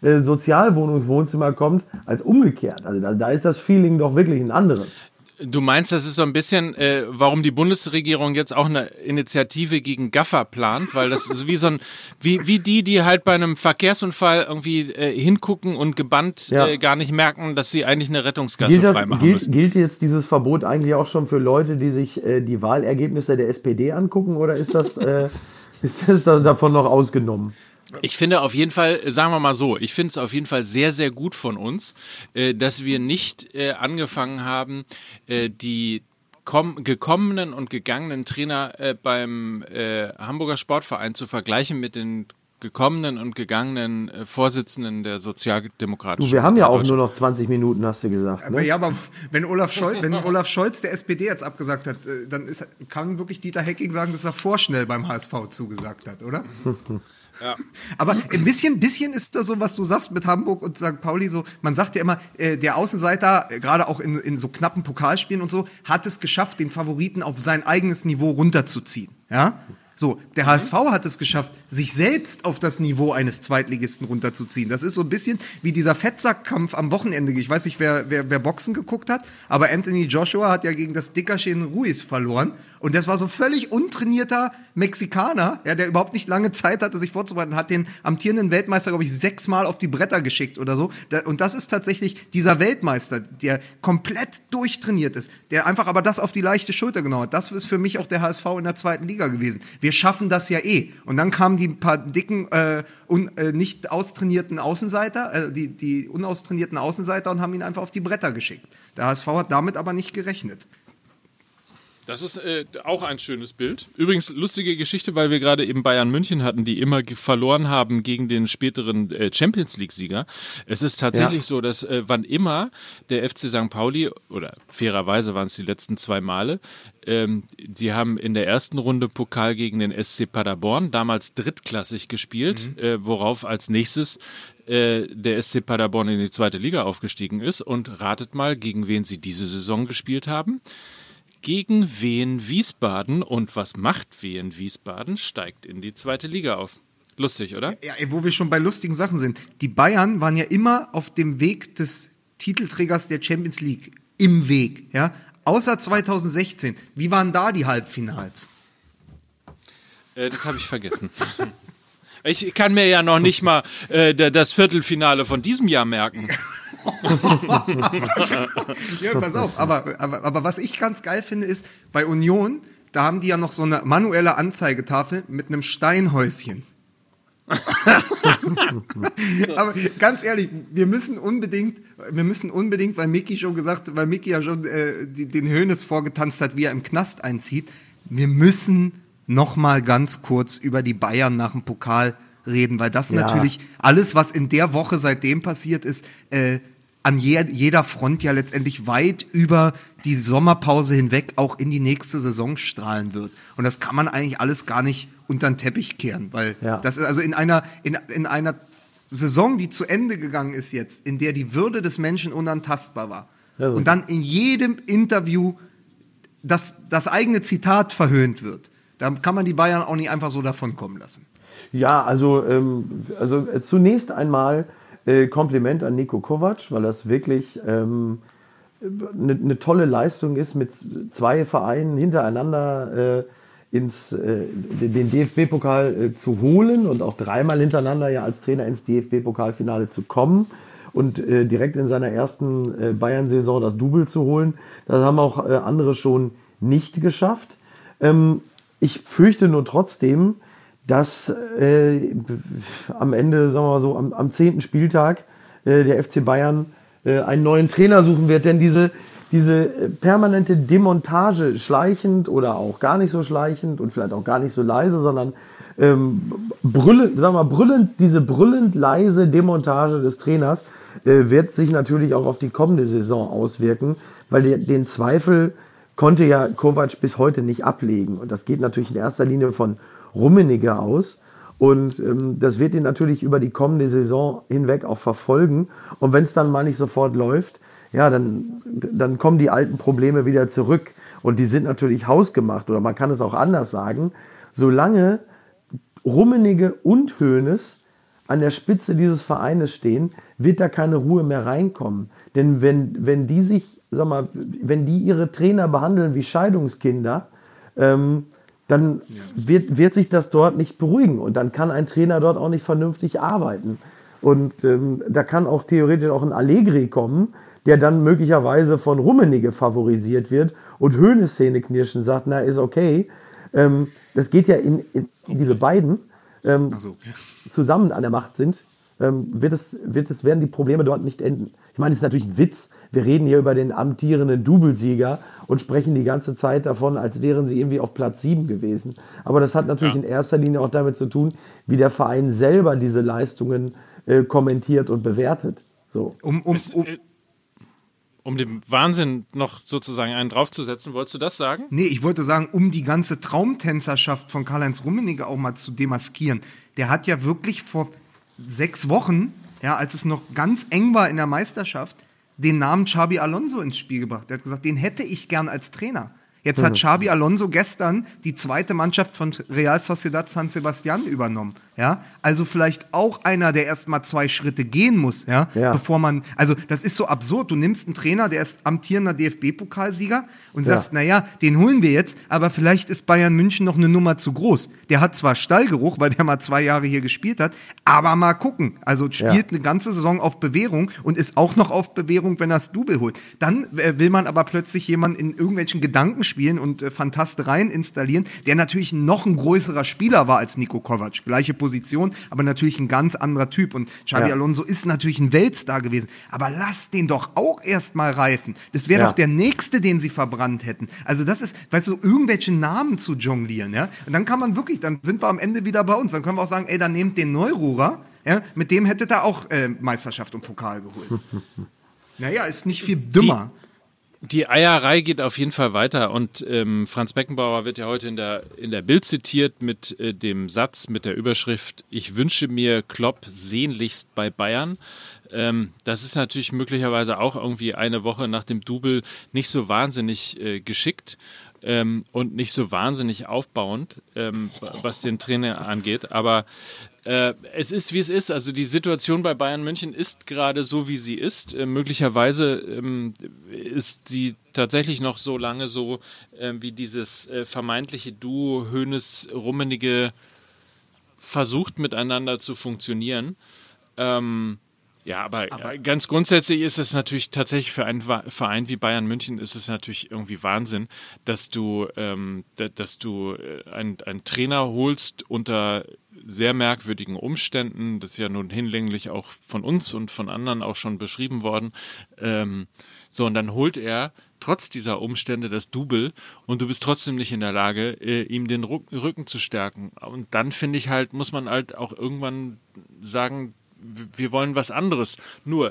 äh, Sozialwohnungswohnzimmer kommt, als umgekehrt. Also da, da ist das Feeling doch wirklich ein anderes. Du meinst, das ist so ein bisschen, äh, warum die Bundesregierung jetzt auch eine Initiative gegen Gaffer plant, weil das ist wie so ein, wie, wie die, die halt bei einem Verkehrsunfall irgendwie äh, hingucken und gebannt Ja. äh, gar nicht merken, dass sie eigentlich eine Rettungsgasse Gilt, das, freimachen gilt, müssen. gilt jetzt dieses Verbot eigentlich auch schon für Leute, die sich äh, die Wahlergebnisse der S P D angucken, oder ist das, äh, ist das da- davon noch ausgenommen? Ich finde auf jeden Fall, äh, sagen wir mal so, ich finde es auf jeden Fall sehr, sehr gut von uns, äh, dass wir nicht äh, angefangen haben, äh, die komm- gekommenen und gegangenen Trainer äh, beim äh, Hamburger Sportverein zu vergleichen mit den gekommenen und gegangenen äh, Vorsitzenden der Sozialdemokratischen Du, wir haben ja Partei auch nur Deutschland. noch zwanzig Minuten, hast du gesagt. Aber Ne? ja, aber wenn Olaf Scholz, wenn Olaf Scholz der S P D jetzt abgesagt hat, äh, dann ist, kann wirklich Dieter Hecking sagen, dass er vorschnell beim H S V zugesagt hat, oder? Ja. Aber ein bisschen, bisschen ist das so, was du sagst mit Hamburg und Sankt Pauli so. Man sagt ja immer, äh, der Außenseiter, äh, gerade auch in, in so knappen Pokalspielen und so, hat es geschafft, den Favoriten auf sein eigenes Niveau runterzuziehen. Ja? So, der H S V hat es geschafft, sich selbst auf das Niveau eines Zweitligisten runterzuziehen. Das ist so ein bisschen wie dieser Fettsackkampf am Wochenende. Ich weiß nicht, wer, wer, wer Boxen geguckt hat, aber Anthony Joshua hat ja gegen das Dickerchen Ruiz verloren. Und das war so völlig untrainierter Mexikaner, ja, der überhaupt nicht lange Zeit hatte, sich vorzubereiten, hat den amtierenden Weltmeister, glaube ich, sechsmal auf die Bretter geschickt oder so. Da- Und das ist tatsächlich dieser Weltmeister, der komplett durchtrainiert ist, der einfach aber das auf die leichte Schulter genommen hat. Das ist für mich auch der H S V in der zweiten Liga gewesen. Wir schaffen das ja eh. Und dann kamen die paar dicken, äh, un, äh, nicht austrainierten Außenseiter, äh, die, die unaustrainierten Außenseiter und haben ihn einfach auf die Bretter geschickt. Der H S V hat damit aber nicht gerechnet. Das ist äh, auch ein schönes Bild. Übrigens, lustige Geschichte, weil wir gerade eben Bayern München hatten, die immer ge- verloren haben gegen den späteren äh, Champions League-Sieger. Es ist tatsächlich Ja. so, dass äh, wann immer der F C Sankt Pauli, oder fairerweise waren es die letzten zwei Male, ähm, die haben in der ersten Runde Pokal gegen den S C Paderborn, damals drittklassig gespielt, mhm. äh, worauf als nächstes äh, der S C Paderborn in die zweite Liga aufgestiegen ist. Und ratet mal, gegen wen sie diese Saison gespielt haben. Gegen Wien Wiesbaden. Und was macht Wien Wiesbaden? Steigt in die zweite Liga auf. Lustig, oder? Ja, wo wir schon bei lustigen Sachen sind. Die Bayern waren ja immer auf dem Weg des Titelträgers der Champions League. Im Weg, ja. Außer zwanzig sechzehn. Wie waren da die Halbfinals? Äh, das habe ich vergessen. Ich kann mir ja noch nicht mal äh, das Viertelfinale von diesem Jahr merken. Ja, pass auf. Aber, aber, aber was ich ganz geil finde, ist, bei Union, da haben die ja noch so eine manuelle Anzeigetafel mit einem Steinhäuschen. Aber ganz ehrlich, wir müssen unbedingt, wir müssen unbedingt, weil Micky schon gesagt, weil Micky ja schon äh, die, den Hoeneß vorgetanzt hat, wie er im Knast einzieht, wir müssen noch mal ganz kurz über die Bayern nach dem Pokal reden, weil das Ja. natürlich alles, was in der Woche seitdem passiert ist, äh, an je, jeder Front ja letztendlich weit über die Sommerpause hinweg auch in die nächste Saison strahlen wird. Und das kann man eigentlich alles gar nicht unter den Teppich kehren, weil Ja. das ist also in einer, in, in einer Saison, die zu Ende gegangen ist jetzt, in der die Würde des Menschen unantastbar war. Ja, so. Und dann in jedem Interview das, das eigene Zitat verhöhnt wird. Da kann man die Bayern auch nicht einfach so davon kommen lassen. Ja, also, ähm, also äh, zunächst einmal äh, Kompliment an Niko Kovac, weil das wirklich ähm, eine ne tolle Leistung ist, mit zwei Vereinen hintereinander äh, ins, äh, den D F B-Pokal äh, zu holen und auch dreimal hintereinander ja als Trainer ins D F B-Pokalfinale zu kommen und äh, direkt in seiner ersten äh, Bayern-Saison das Double zu holen. Das haben auch äh, andere schon nicht geschafft. Ähm, ich fürchte nur trotzdem, dass äh, am Ende, sagen wir mal so, am, am zehnten Spieltag äh, der F C Bayern äh, einen neuen Trainer suchen wird. Denn diese, diese äh, permanente Demontage, schleichend oder auch gar nicht so schleichend und vielleicht auch gar nicht so leise, sondern ähm, brüllend, sagen wir mal, brüllend, diese brüllend leise Demontage des Trainers äh, wird sich natürlich auch auf die kommende Saison auswirken, weil der, den Zweifel konnte ja Kovac bis heute nicht ablegen. Und das geht natürlich in erster Linie von Rummenigge aus. Und ähm, das wird ihn natürlich über die kommende Saison hinweg auch verfolgen. Und wenn es dann mal nicht sofort läuft, ja, dann, dann kommen die alten Probleme wieder zurück. Und die sind natürlich hausgemacht. Oder man kann es auch anders sagen. Solange Rummenigge und Hoeneß an der Spitze dieses Vereines stehen, wird da keine Ruhe mehr reinkommen. Denn wenn, wenn die sich, sag mal, wenn die ihre Trainer behandeln wie Scheidungskinder, ähm, dann ja. wird, wird sich das dort nicht beruhigen. Und dann kann ein Trainer dort auch nicht vernünftig arbeiten. Und ähm, da kann auch theoretisch auch ein Allegri kommen, der dann möglicherweise von Rummenigge favorisiert wird und Hoeneß Zähne knirschen sagt, na, ist okay. Ähm, das geht ja in, in diese beiden ähm, so, okay. zusammen an der Macht sind, ähm, wird es, wird es, werden die Probleme dort nicht enden. Ich meine, es ist natürlich ein Witz. Wir reden hier über den amtierenden Doublesieger und sprechen die ganze Zeit davon, als wären sie irgendwie auf Platz sieben gewesen. Aber das hat natürlich ja. in erster Linie auch damit zu tun, wie der Verein selber diese Leistungen äh, kommentiert und bewertet. So. Um, um, um, Um dem Wahnsinn noch sozusagen einen draufzusetzen, wolltest du das sagen? Nee, ich wollte sagen, um die ganze Traumtänzerschaft von Karl-Heinz Rummenigge auch mal zu demaskieren. Der hat ja wirklich vor sechs Wochen, ja, als es noch ganz eng war in der Meisterschaft, den Namen Xabi Alonso ins Spiel gebracht. Der hat gesagt, den hätte ich gern als Trainer. Jetzt mhm. hat Xabi Alonso gestern die zweite Mannschaft von Real Sociedad San Sebastián übernommen. Ja, also vielleicht auch einer, der erst mal zwei Schritte gehen muss, ja, ja, bevor man, also das ist so absurd. Du nimmst einen Trainer, der ist amtierender D F B-Pokalsieger und sagst, ja. naja, den holen wir jetzt, aber vielleicht ist Bayern München noch eine Nummer zu groß. Der hat zwar Stallgeruch, weil der mal zwei Jahre hier gespielt hat, aber mal gucken. Also spielt ja. eine ganze Saison auf Bewährung und ist auch noch auf Bewährung, wenn er das Double holt. Dann äh, will man aber plötzlich jemanden in irgendwelchen Gedankenspielen und äh, Fantastereien installieren, der natürlich noch ein größerer Spieler war als Niko Kovac. Gleiche Position, aber natürlich ein ganz anderer Typ. Und Xabi ja. Alonso ist natürlich ein Weltstar gewesen. Aber lass den doch auch erst mal reifen. Das wäre ja. doch der Nächste, den sie verbrannt hätten. Also das ist, weißt du, irgendwelche Namen zu jonglieren, ja. Und dann kann man wirklich, dann sind wir am Ende wieder bei uns. Dann können wir auch sagen, ey, dann nehmt den Neururer, ja, mit dem hättet ihr auch äh, Meisterschaft und Pokal geholt. Naja, ist nicht viel dümmer. Die Die Eierei geht auf jeden Fall weiter und ähm, Franz Beckenbauer wird ja heute in der, in der Bild zitiert mit äh, dem Satz, mit der Überschrift, ich wünsche mir Klopp sehnlichst bei Bayern. Ähm, das ist natürlich möglicherweise auch irgendwie eine Woche nach dem Double nicht so wahnsinnig äh, geschickt ähm, und nicht so wahnsinnig aufbauend, ähm, was den Trainer angeht, aber Äh, es ist, wie es ist. Also die Situation bei Bayern München ist gerade so, wie sie ist. Äh, möglicherweise ähm, ist sie tatsächlich noch so lange so, äh, wie dieses äh, vermeintliche Duo Hoeneß-Rummenigge versucht miteinander zu funktionieren. Ähm, ja, aber, aber ganz grundsätzlich ist es natürlich tatsächlich für einen Verein wie Bayern München ist es natürlich irgendwie Wahnsinn, dass du, ähm, dass du einen, einen Trainer holst unter sehr merkwürdigen Umständen. Das ist ja nun hinlänglich auch von uns und von anderen auch schon beschrieben worden. Ähm, so, und dann holt er trotz dieser Umstände das Double und du bist trotzdem nicht in der Lage, äh, ihm den Ruck, Rücken zu stärken. Und dann finde ich halt, muss man halt auch irgendwann sagen, wir wollen was anderes. Nur,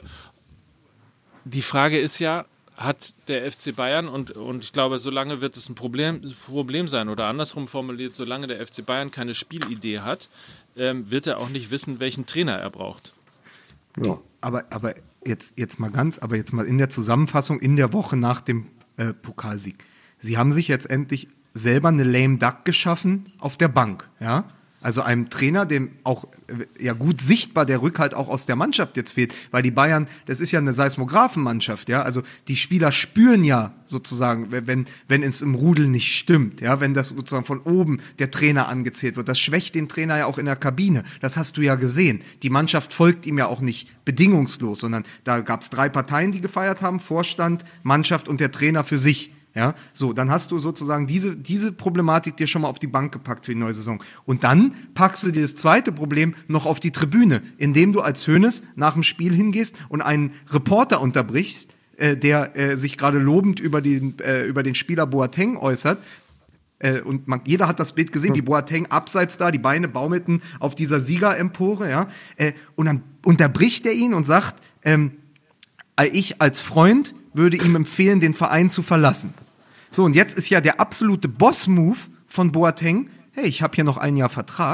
die Frage ist ja, hat der F C Bayern, und, und ich glaube, solange wird es ein Problem, Problem sein, oder andersrum formuliert, solange der F C Bayern keine Spielidee hat, ähm, wird er auch nicht wissen, welchen Trainer er braucht. Ja, aber, aber jetzt, jetzt mal ganz, aber jetzt mal in der Zusammenfassung in der Woche nach dem äh, Pokalsieg. Sie haben sich jetzt endlich selber eine lame duck geschaffen auf der Bank, ja? Also einem Trainer, dem auch ja gut sichtbar der Rückhalt auch aus der Mannschaft jetzt fehlt, weil die Bayern, das ist ja eine Seismographenmannschaft, ja, also die Spieler spüren ja sozusagen, wenn wenn es im Rudel nicht stimmt, ja, wenn das sozusagen von oben der Trainer angezählt wird, das schwächt den Trainer ja auch in der Kabine, das hast du ja gesehen. Die Mannschaft folgt ihm ja auch nicht bedingungslos, sondern da gab es drei Parteien, die gefeiert haben, Vorstand, Mannschaft und der Trainer für sich. Ja, so, dann hast du sozusagen diese, diese Problematik dir schon mal auf die Bank gepackt für die neue Saison. Und dann packst du dir das zweite Problem noch auf die Tribüne, indem du als Hoeneß nach dem Spiel hingehst und einen Reporter unterbrichst, äh, der äh, sich gerade lobend über den, äh, über den Spieler Boateng äußert. Äh, und man, jeder hat das Bild gesehen, wie Boateng abseits da, die Beine baumelten auf dieser Siegerempore. Ja, äh, und dann unterbricht er ihn und sagt, ähm, ich als Freund würde ihm empfehlen, den Verein zu verlassen. So, und jetzt ist ja der absolute Boss-Move von Boateng, hey, ich habe hier noch ein Jahr Vertrag,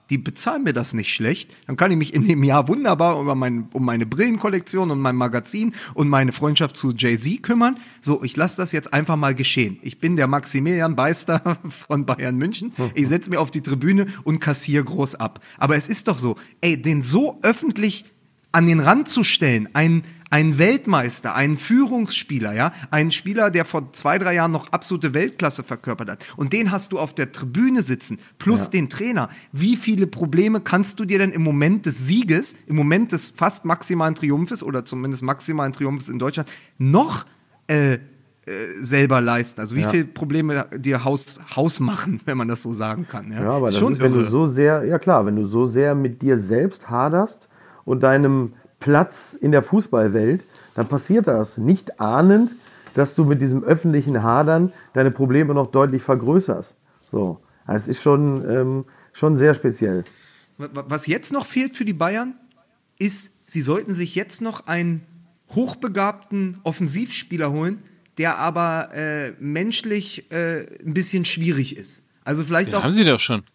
die bezahlen mir das nicht schlecht. Dann kann ich mich in dem Jahr wunderbar über mein, um meine Brillenkollektion und mein Magazin und meine Freundschaft zu Jay-Z kümmern. So, ich lasse das jetzt einfach mal geschehen. Ich bin der Maximilian Beister von Bayern München. Ich setze mir auf die Tribüne und kassiere groß ab. Aber es ist doch so, ey, den so öffentlich an den Rand zu stellen, ein Ein Weltmeister, einen Führungsspieler, ja, einen Spieler, der vor zwei, drei Jahren noch absolute Weltklasse verkörpert hat. Und den hast du auf der Tribüne sitzen, plus ja. den Trainer. Wie viele Probleme kannst du dir denn im Moment des Sieges, im Moment des fast maximalen Triumphes oder zumindest maximalen Triumphes in Deutschland noch äh, äh, selber leisten? Also wie ja. viele Probleme dir Haus, Haus machen, wenn man das so sagen kann. Ja, ja aber das schon ist, wenn irre. du so sehr, ja klar, wenn du so sehr mit dir selbst haderst und deinem Platz in der Fußballwelt, dann passiert das. Nicht ahnend, dass du mit diesem öffentlichen Hadern deine Probleme noch deutlich vergrößerst. So, es ist schon, ähm, schon sehr speziell. Was jetzt noch fehlt für die Bayern, ist, sie sollten sich jetzt noch einen hochbegabten Offensivspieler holen, der aber äh, menschlich äh, ein bisschen schwierig ist. Also vielleicht Den auch. Haben sie doch schon.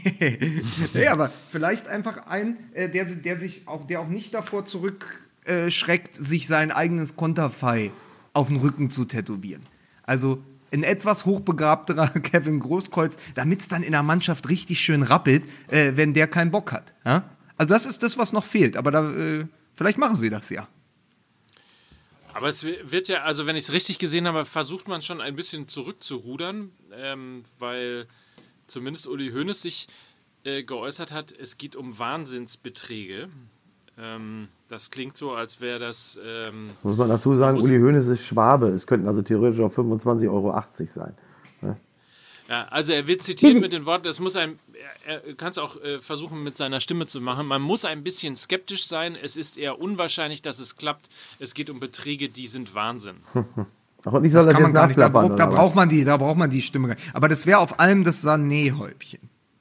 Ja, aber vielleicht einfach ein, äh, der, der sich auch, der auch nicht davor zurückschreckt, äh, sich sein eigenes Konterfei auf den Rücken zu tätowieren. Also ein etwas hochbegabterer Kevin Großkreuz, damit es dann in der Mannschaft richtig schön rappelt, äh, wenn der keinen Bock hat. Ja? Also das ist das, was noch fehlt. Aber da, äh, vielleicht machen sie das ja. Aber es wird ja, also wenn ich es richtig gesehen habe, versucht man schon ein bisschen zurückzurudern, ähm, weil zumindest Uli Hoeneß sich äh, geäußert hat, es geht um Wahnsinnsbeträge. Ähm, das klingt so, als wäre das... Ähm, Muss man dazu sagen, Uli Hoeneß ist Schwabe. Es könnten also theoretisch auch fünfundzwanzig Euro achtzig sein. Ja? Ja, also er wird zitiert mit den Worten, es muss ein, er, er kann es auch äh, versuchen mit seiner Stimme zu machen, man muss ein bisschen skeptisch sein, es ist eher unwahrscheinlich, dass es klappt, es geht um Beträge, die sind Wahnsinn. Ach, und ich soll das das, kann jetzt man gar nicht, da, nachklappern, da oder braucht man die, da braucht man die Stimme gar nicht. Aber das wäre auf allem das Sané-Häubchen.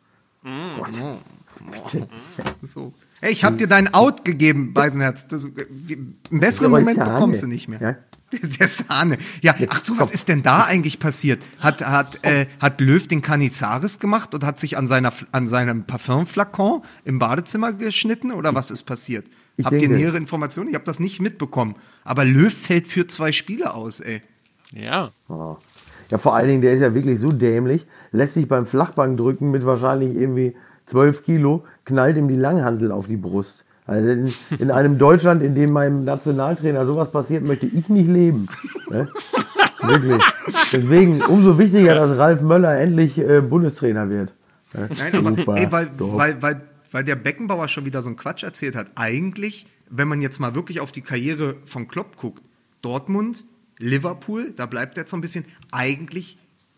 Mm. Gott. Oh, oh. So. Hey, ich hab dir deinen Out gegeben, Beisenherz. Das, einen besseren Moment bekommst du nicht mehr. Ja? Der Sahne. Ja, ach so, was ist denn da eigentlich passiert? Hat, hat, äh, hat Löw den Canizares gemacht und hat sich an, seiner, an seinem Parfümflakon im Badezimmer geschnitten? Oder was ist passiert? Ich Habt ihr denke. nähere Informationen? Ich habe das nicht mitbekommen. Aber Löw fällt für zwei Spiele aus, ey. Ja. Oh. Ja, vor allen Dingen, der ist ja wirklich so dämlich, lässt sich beim Flachbankdrücken mit wahrscheinlich irgendwie zwölf Kilo, knallt ihm die Langhantel auf die Brust. Also in, in einem Deutschland, in dem meinem Nationaltrainer sowas passiert, möchte ich nicht leben. Ne? Wirklich. Deswegen umso wichtiger, dass Ralf Möller endlich äh, Bundestrainer wird. Ne? Nein, aber Super. ey, weil, Doch. weil, weil, weil der Beckenbauer schon wieder so einen Quatsch erzählt hat. Eigentlich, wenn man jetzt mal wirklich auf die Karriere von Klopp guckt, Dortmund, Liverpool, da bleibt er jetzt so ein bisschen. Eigentlich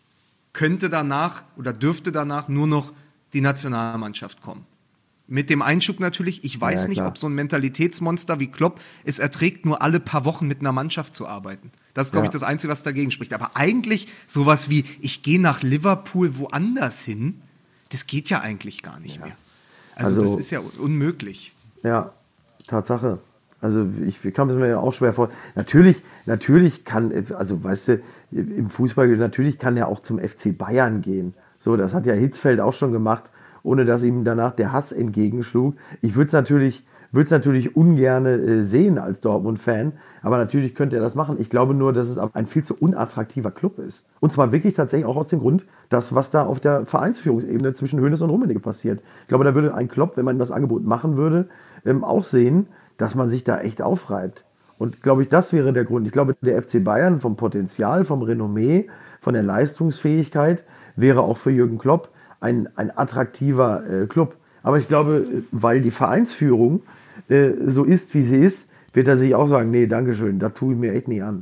könnte danach oder dürfte danach nur noch die Nationalmannschaft kommen. Mit dem Einschub natürlich, ich weiß Ja, nicht, klar. ob so ein Mentalitätsmonster wie Klopp es erträgt, nur alle paar Wochen mit einer Mannschaft zu arbeiten. Das ist, glaube Ja. ich, das Einzige, was dagegen spricht. Aber eigentlich sowas wie, ich gehe nach Liverpool woanders hin, das geht ja eigentlich gar nicht mehr. Also, Also- das ist ja unmöglich. Ja, Tatsache. Also ich kann es mir ja auch schwer vor. Natürlich, natürlich kann, also weißt du, im Fußball, natürlich kann er auch zum F C Bayern gehen. So, das hat ja Hitzfeld auch schon gemacht, ohne dass ihm danach der Hass entgegenschlug. Ich würde es natürlich, würde es natürlich ungern äh, sehen als Dortmund-Fan, aber natürlich könnte er das machen. Ich glaube nur, dass es ein viel zu unattraktiver Club ist. Und zwar wirklich tatsächlich auch aus dem Grund, dass was da auf der Vereinsführungsebene zwischen Hoeneß und Rummenigge passiert. Ich glaube, da würde ein Klopp, wenn man das Angebot machen würde, ähm, auch sehen, dass man sich da echt aufreibt. Und glaube ich, das wäre der Grund. Ich glaube, der F C Bayern vom Potenzial, vom Renommee, von der Leistungsfähigkeit wäre auch für Jürgen Klopp ein, ein attraktiver äh, Club. Aber ich glaube, äh, weil die Vereinsführung äh, so ist, wie sie ist, wird er sich auch sagen, nee, Dankeschön, das tue ich mir echt nicht an.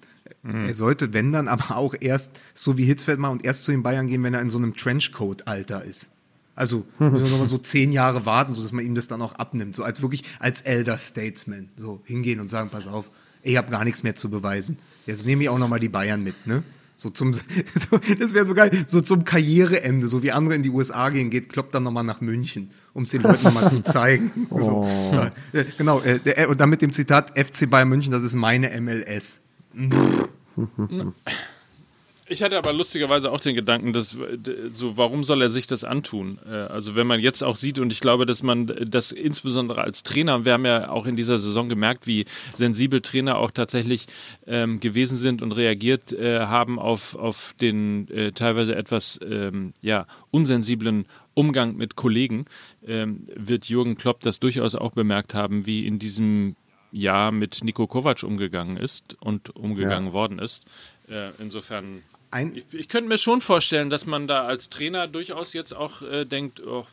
Er sollte, wenn dann, aber auch erst, so wie Hitzfeld mal, und erst zu den Bayern gehen, wenn er in so einem Trenchcoat-Alter ist. Also müssen wir nochmal so zehn Jahre warten, sodass man ihm das dann auch abnimmt. So als wirklich als Elder Statesman. So hingehen und sagen, pass auf, ich habe gar nichts mehr zu beweisen. Jetzt nehme ich auch nochmal die Bayern mit, ne? So zum, so, das wäre so geil, so zum Karriereende, so wie andere in die U S A gehen, geht Klopp dann nochmal nach München, um es den Leuten nochmal zu zeigen. So, Oh. ja, äh, genau, äh, der, und dann mit dem Zitat, F C Bayern München, das ist meine M L S. Ich hatte aber lustigerweise auch den Gedanken, dass so, warum soll er sich das antun? Also wenn man jetzt auch sieht, und ich glaube, dass man das insbesondere als Trainer, wir haben ja auch in dieser Saison gemerkt, wie sensibel Trainer auch tatsächlich ähm, gewesen sind und reagiert äh, haben auf, auf den äh, teilweise etwas ähm, ja, unsensiblen Umgang mit Kollegen, ähm, wird Jürgen Klopp das durchaus auch bemerkt haben, wie in diesem Jahr mit Niko Kovac umgegangen ist und umgegangen ja. worden ist. Äh, insofern Ein ich, ich könnte mir schon vorstellen, dass man da als Trainer durchaus jetzt auch äh, denkt, oh,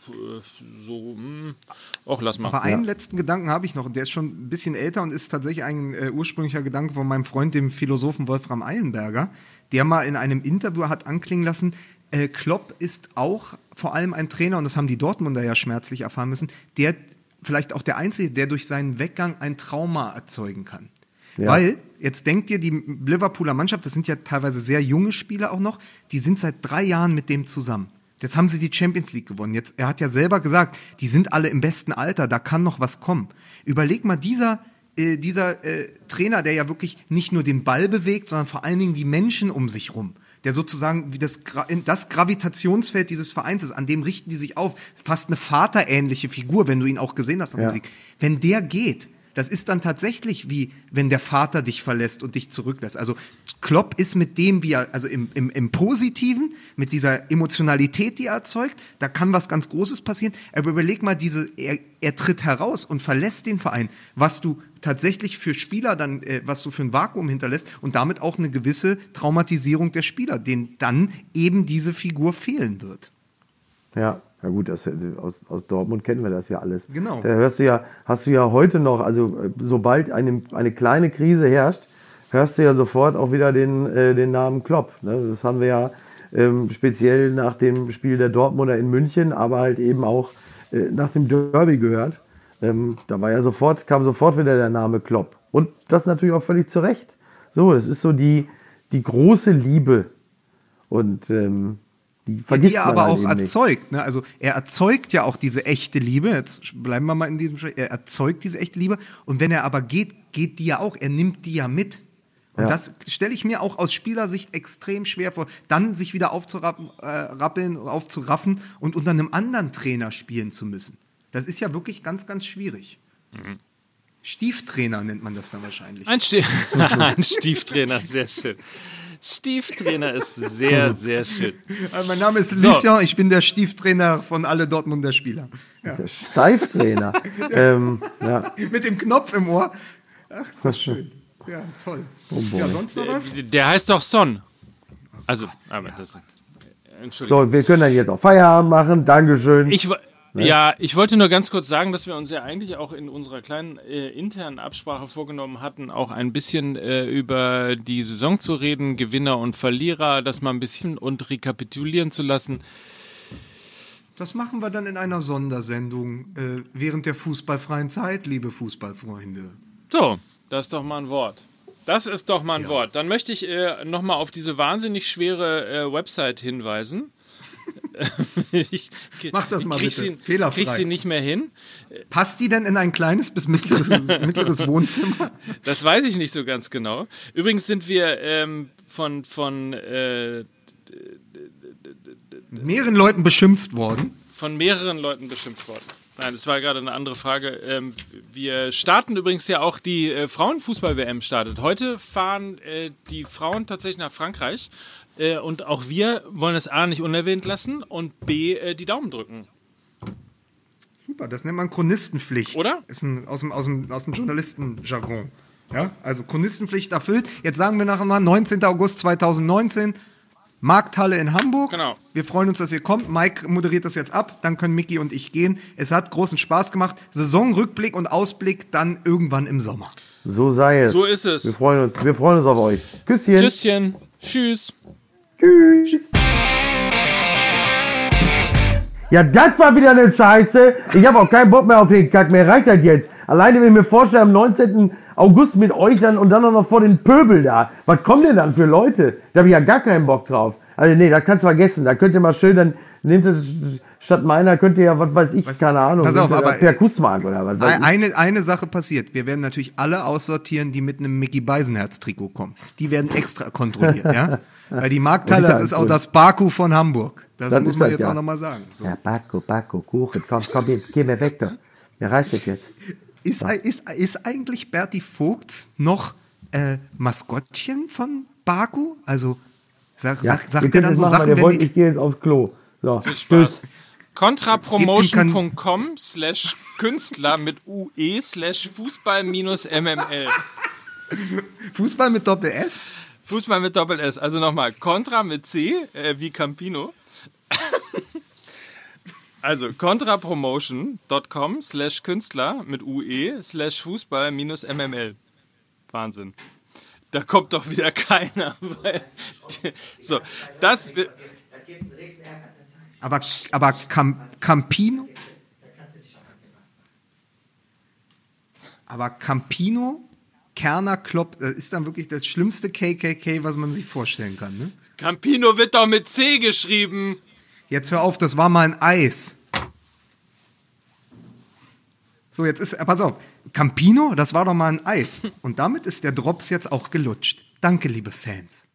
so, hm, oh, lass mal. Aber einen ja. letzten Gedanken habe ich noch, und der ist schon ein bisschen älter und ist tatsächlich ein äh, ursprünglicher Gedanke von meinem Freund, dem Philosophen Wolfram Eilenberger, der mal in einem Interview hat anklingen lassen, äh, Klopp ist auch vor allem ein Trainer, und das haben die Dortmunder ja schmerzlich erfahren müssen, der vielleicht auch der Einzige, der durch seinen Weggang ein Trauma erzeugen kann. Ja. Weil, jetzt denkt ihr, die Liverpooler Mannschaft, das sind ja teilweise sehr junge Spieler auch noch, die sind seit drei Jahren mit dem zusammen. Jetzt haben sie die Champions League gewonnen. Jetzt, er hat ja selber gesagt, die sind alle im besten Alter, da kann noch was kommen. Überleg mal, dieser, äh, dieser äh, Trainer, der ja wirklich nicht nur den Ball bewegt, sondern vor allen Dingen die Menschen um sich rum, der sozusagen wie das, das Gravitationsfeld dieses Vereins ist, an dem richten die sich auf. Fast eine vaterähnliche Figur, wenn du ihn auch gesehen hast. Nach ja. dem Sieg. Wenn der geht, das ist dann tatsächlich wie, wenn der Vater dich verlässt und dich zurücklässt. Also Klopp ist mit dem, wie er, also im, im, im Positiven, mit dieser Emotionalität, die er erzeugt, da kann was ganz Großes passieren. Aber überleg mal, diese, er, er tritt heraus und verlässt den Verein, was du tatsächlich für Spieler dann, äh, was du für ein Vakuum hinterlässt und damit auch eine gewisse Traumatisierung der Spieler, denen dann eben diese Figur fehlen wird. Ja. Ja gut, das, aus, aus Dortmund kennen wir das ja alles. Genau. Da hörst du ja, hast du ja heute noch, also sobald eine, eine kleine Krise herrscht, hörst du ja sofort auch wieder den, äh, den Namen Klopp. Ne? Das haben wir ja ähm, speziell nach dem Spiel der Dortmunder in München, aber halt eben auch äh, nach dem Derby gehört. Ähm, da war ja sofort, kam sofort wieder der Name Klopp. Und das natürlich auch völlig zu Recht. So, das ist so die, die große Liebe. Und ähm, Die, die er aber auch erzeugt. Ne? Also er erzeugt ja auch diese echte Liebe. Jetzt bleiben wir mal in diesem Schritt. Er erzeugt diese echte Liebe. Und wenn er aber geht, geht die ja auch. Er nimmt die ja mit. Und ja. das stelle ich mir auch aus Spielersicht extrem schwer vor. Dann sich wieder aufzurappeln, äh, aufzuraffen und unter einem anderen Trainer spielen zu müssen. Das ist ja wirklich ganz, ganz schwierig. Mhm. Stieftrainer nennt man das dann wahrscheinlich. Ein, Sti- Ein Stieftrainer, sehr schön. Stieftrainer ist sehr, sehr schön. Also mein Name ist Lucien, so. Ich bin der Stieftrainer von alle Dortmunder Spieler. Ja. Das ist der Steiftrainer. ähm, ja. Mit dem Knopf im Ohr. Ach, ist das schön. Ja, toll. Oh ja, sonst noch was? Der, der heißt doch Son. Also, Gott, aber ja. das Entschuldigung. So, wir können dann jetzt auch Feierabend machen. Dankeschön. Ich Ne? Ja, ich wollte nur ganz kurz sagen, dass wir uns ja eigentlich auch in unserer kleinen äh, internen Absprache vorgenommen hatten, auch ein bisschen äh, über die Saison zu reden, Gewinner und Verlierer, das mal ein bisschen und rekapitulieren zu lassen. Das machen wir dann in einer Sondersendung äh, während der fußballfreien Zeit, liebe Fußballfreunde. So, das ist doch mal ein Wort. Das ist doch mal ein ja. Wort. Dann möchte ich äh, nochmal auf diese wahnsinnig schwere äh, Website hinweisen. ich, Mach das mal bitte. Sie, Fehlerfrei. Krieg sie nicht mehr hin. Passt die denn in ein kleines bis mittleres, mittleres Wohnzimmer? Das weiß ich nicht so ganz genau. Übrigens sind wir ähm, von, von äh, mehreren Leuten beschimpft worden. Von mehreren Leuten beschimpft worden. Nein, das war gerade eine andere Frage. Ähm, wir starten übrigens ja auch die äh, Frauenfußball-W M startet. Heute fahren äh, die Frauen tatsächlich nach Frankreich. Äh, und auch wir wollen das A nicht unerwähnt lassen und B äh, die Daumen drücken. Super, das nennt man Chronistenpflicht. Oder? Ist ein, aus dem, aus dem, aus dem Journalistenjargon. Ja, also Chronistenpflicht erfüllt. Jetzt sagen wir nachher mal neunzehnten August zweitausendneunzehn, Markthalle in Hamburg. Genau. Wir freuen uns, dass ihr kommt. Mike moderiert das jetzt ab, dann können Micky und ich gehen. Es hat großen Spaß gemacht. Saisonrückblick und Ausblick dann irgendwann im Sommer. So sei es. So ist es. Wir freuen uns, wir freuen uns auf euch. Küsschen. Tschüsschen. Tschüss. Tschüss. Ja, das war wieder eine Scheiße. Ich habe auch keinen Bock mehr auf den Kack. Mir reicht das jetzt. Alleine, wenn ich mir vorstelle, am neunzehnten August mit euch dann und dann auch noch vor den Pöbel da. Was kommen denn dann für Leute? Da habe ich ja gar keinen Bock drauf. Also nee, da kannst du vergessen. Da könnt ihr mal schön, dann nehmt ihr statt meiner, könnt ihr ja, was weiß ich, was, keine Ahnung. Pass auf, aber Per Kussmark oder was weiß eine, ich. Eine Sache passiert. Wir werden natürlich alle aussortieren, die mit einem Micky Beisenherz-Trikot kommen. Die werden extra kontrolliert, ja? Weil die Markthalle, das ist auch das Baku von Hamburg. Das, Das muss ist man das, jetzt ja. auch nochmal sagen. So. Ja, Baku, Baku, Kuchen, komm, komm, hier, geh mir weg da. Mir reicht das jetzt. Ist, ist, ist eigentlich Berti Vogt noch äh, Maskottchen von Baku? Also sag, Ja, sag, wir sagt er können dann das so machen, Sachen, der wenn wollte, die, ich gehe jetzt aufs Klo. So, Spaß. tschüss. Contrapromotion punkt com slash Künstler mit U E slash Fußball minus M M L. Fußball mit Doppel-S? Fußball mit Doppel-S. Also nochmal, Contra mit C, äh, wie Campino. Also contrapromotion punkt com slash Künstler mit U E slash Fußball minus M M L. Wahnsinn. Da kommt doch wieder keiner. Weil, so, das... Aber, aber Cam, Campino? Aber Campino, Kerner, Klopp, das ist dann wirklich das schlimmste K K K, was man sich vorstellen kann, ne? Campino wird doch mit C geschrieben. Jetzt hör auf, das war mal ein Eis. So, jetzt ist, pass auf, Campino, das war doch mal ein Eis. Und damit ist der Drops jetzt auch gelutscht. Danke, liebe Fans.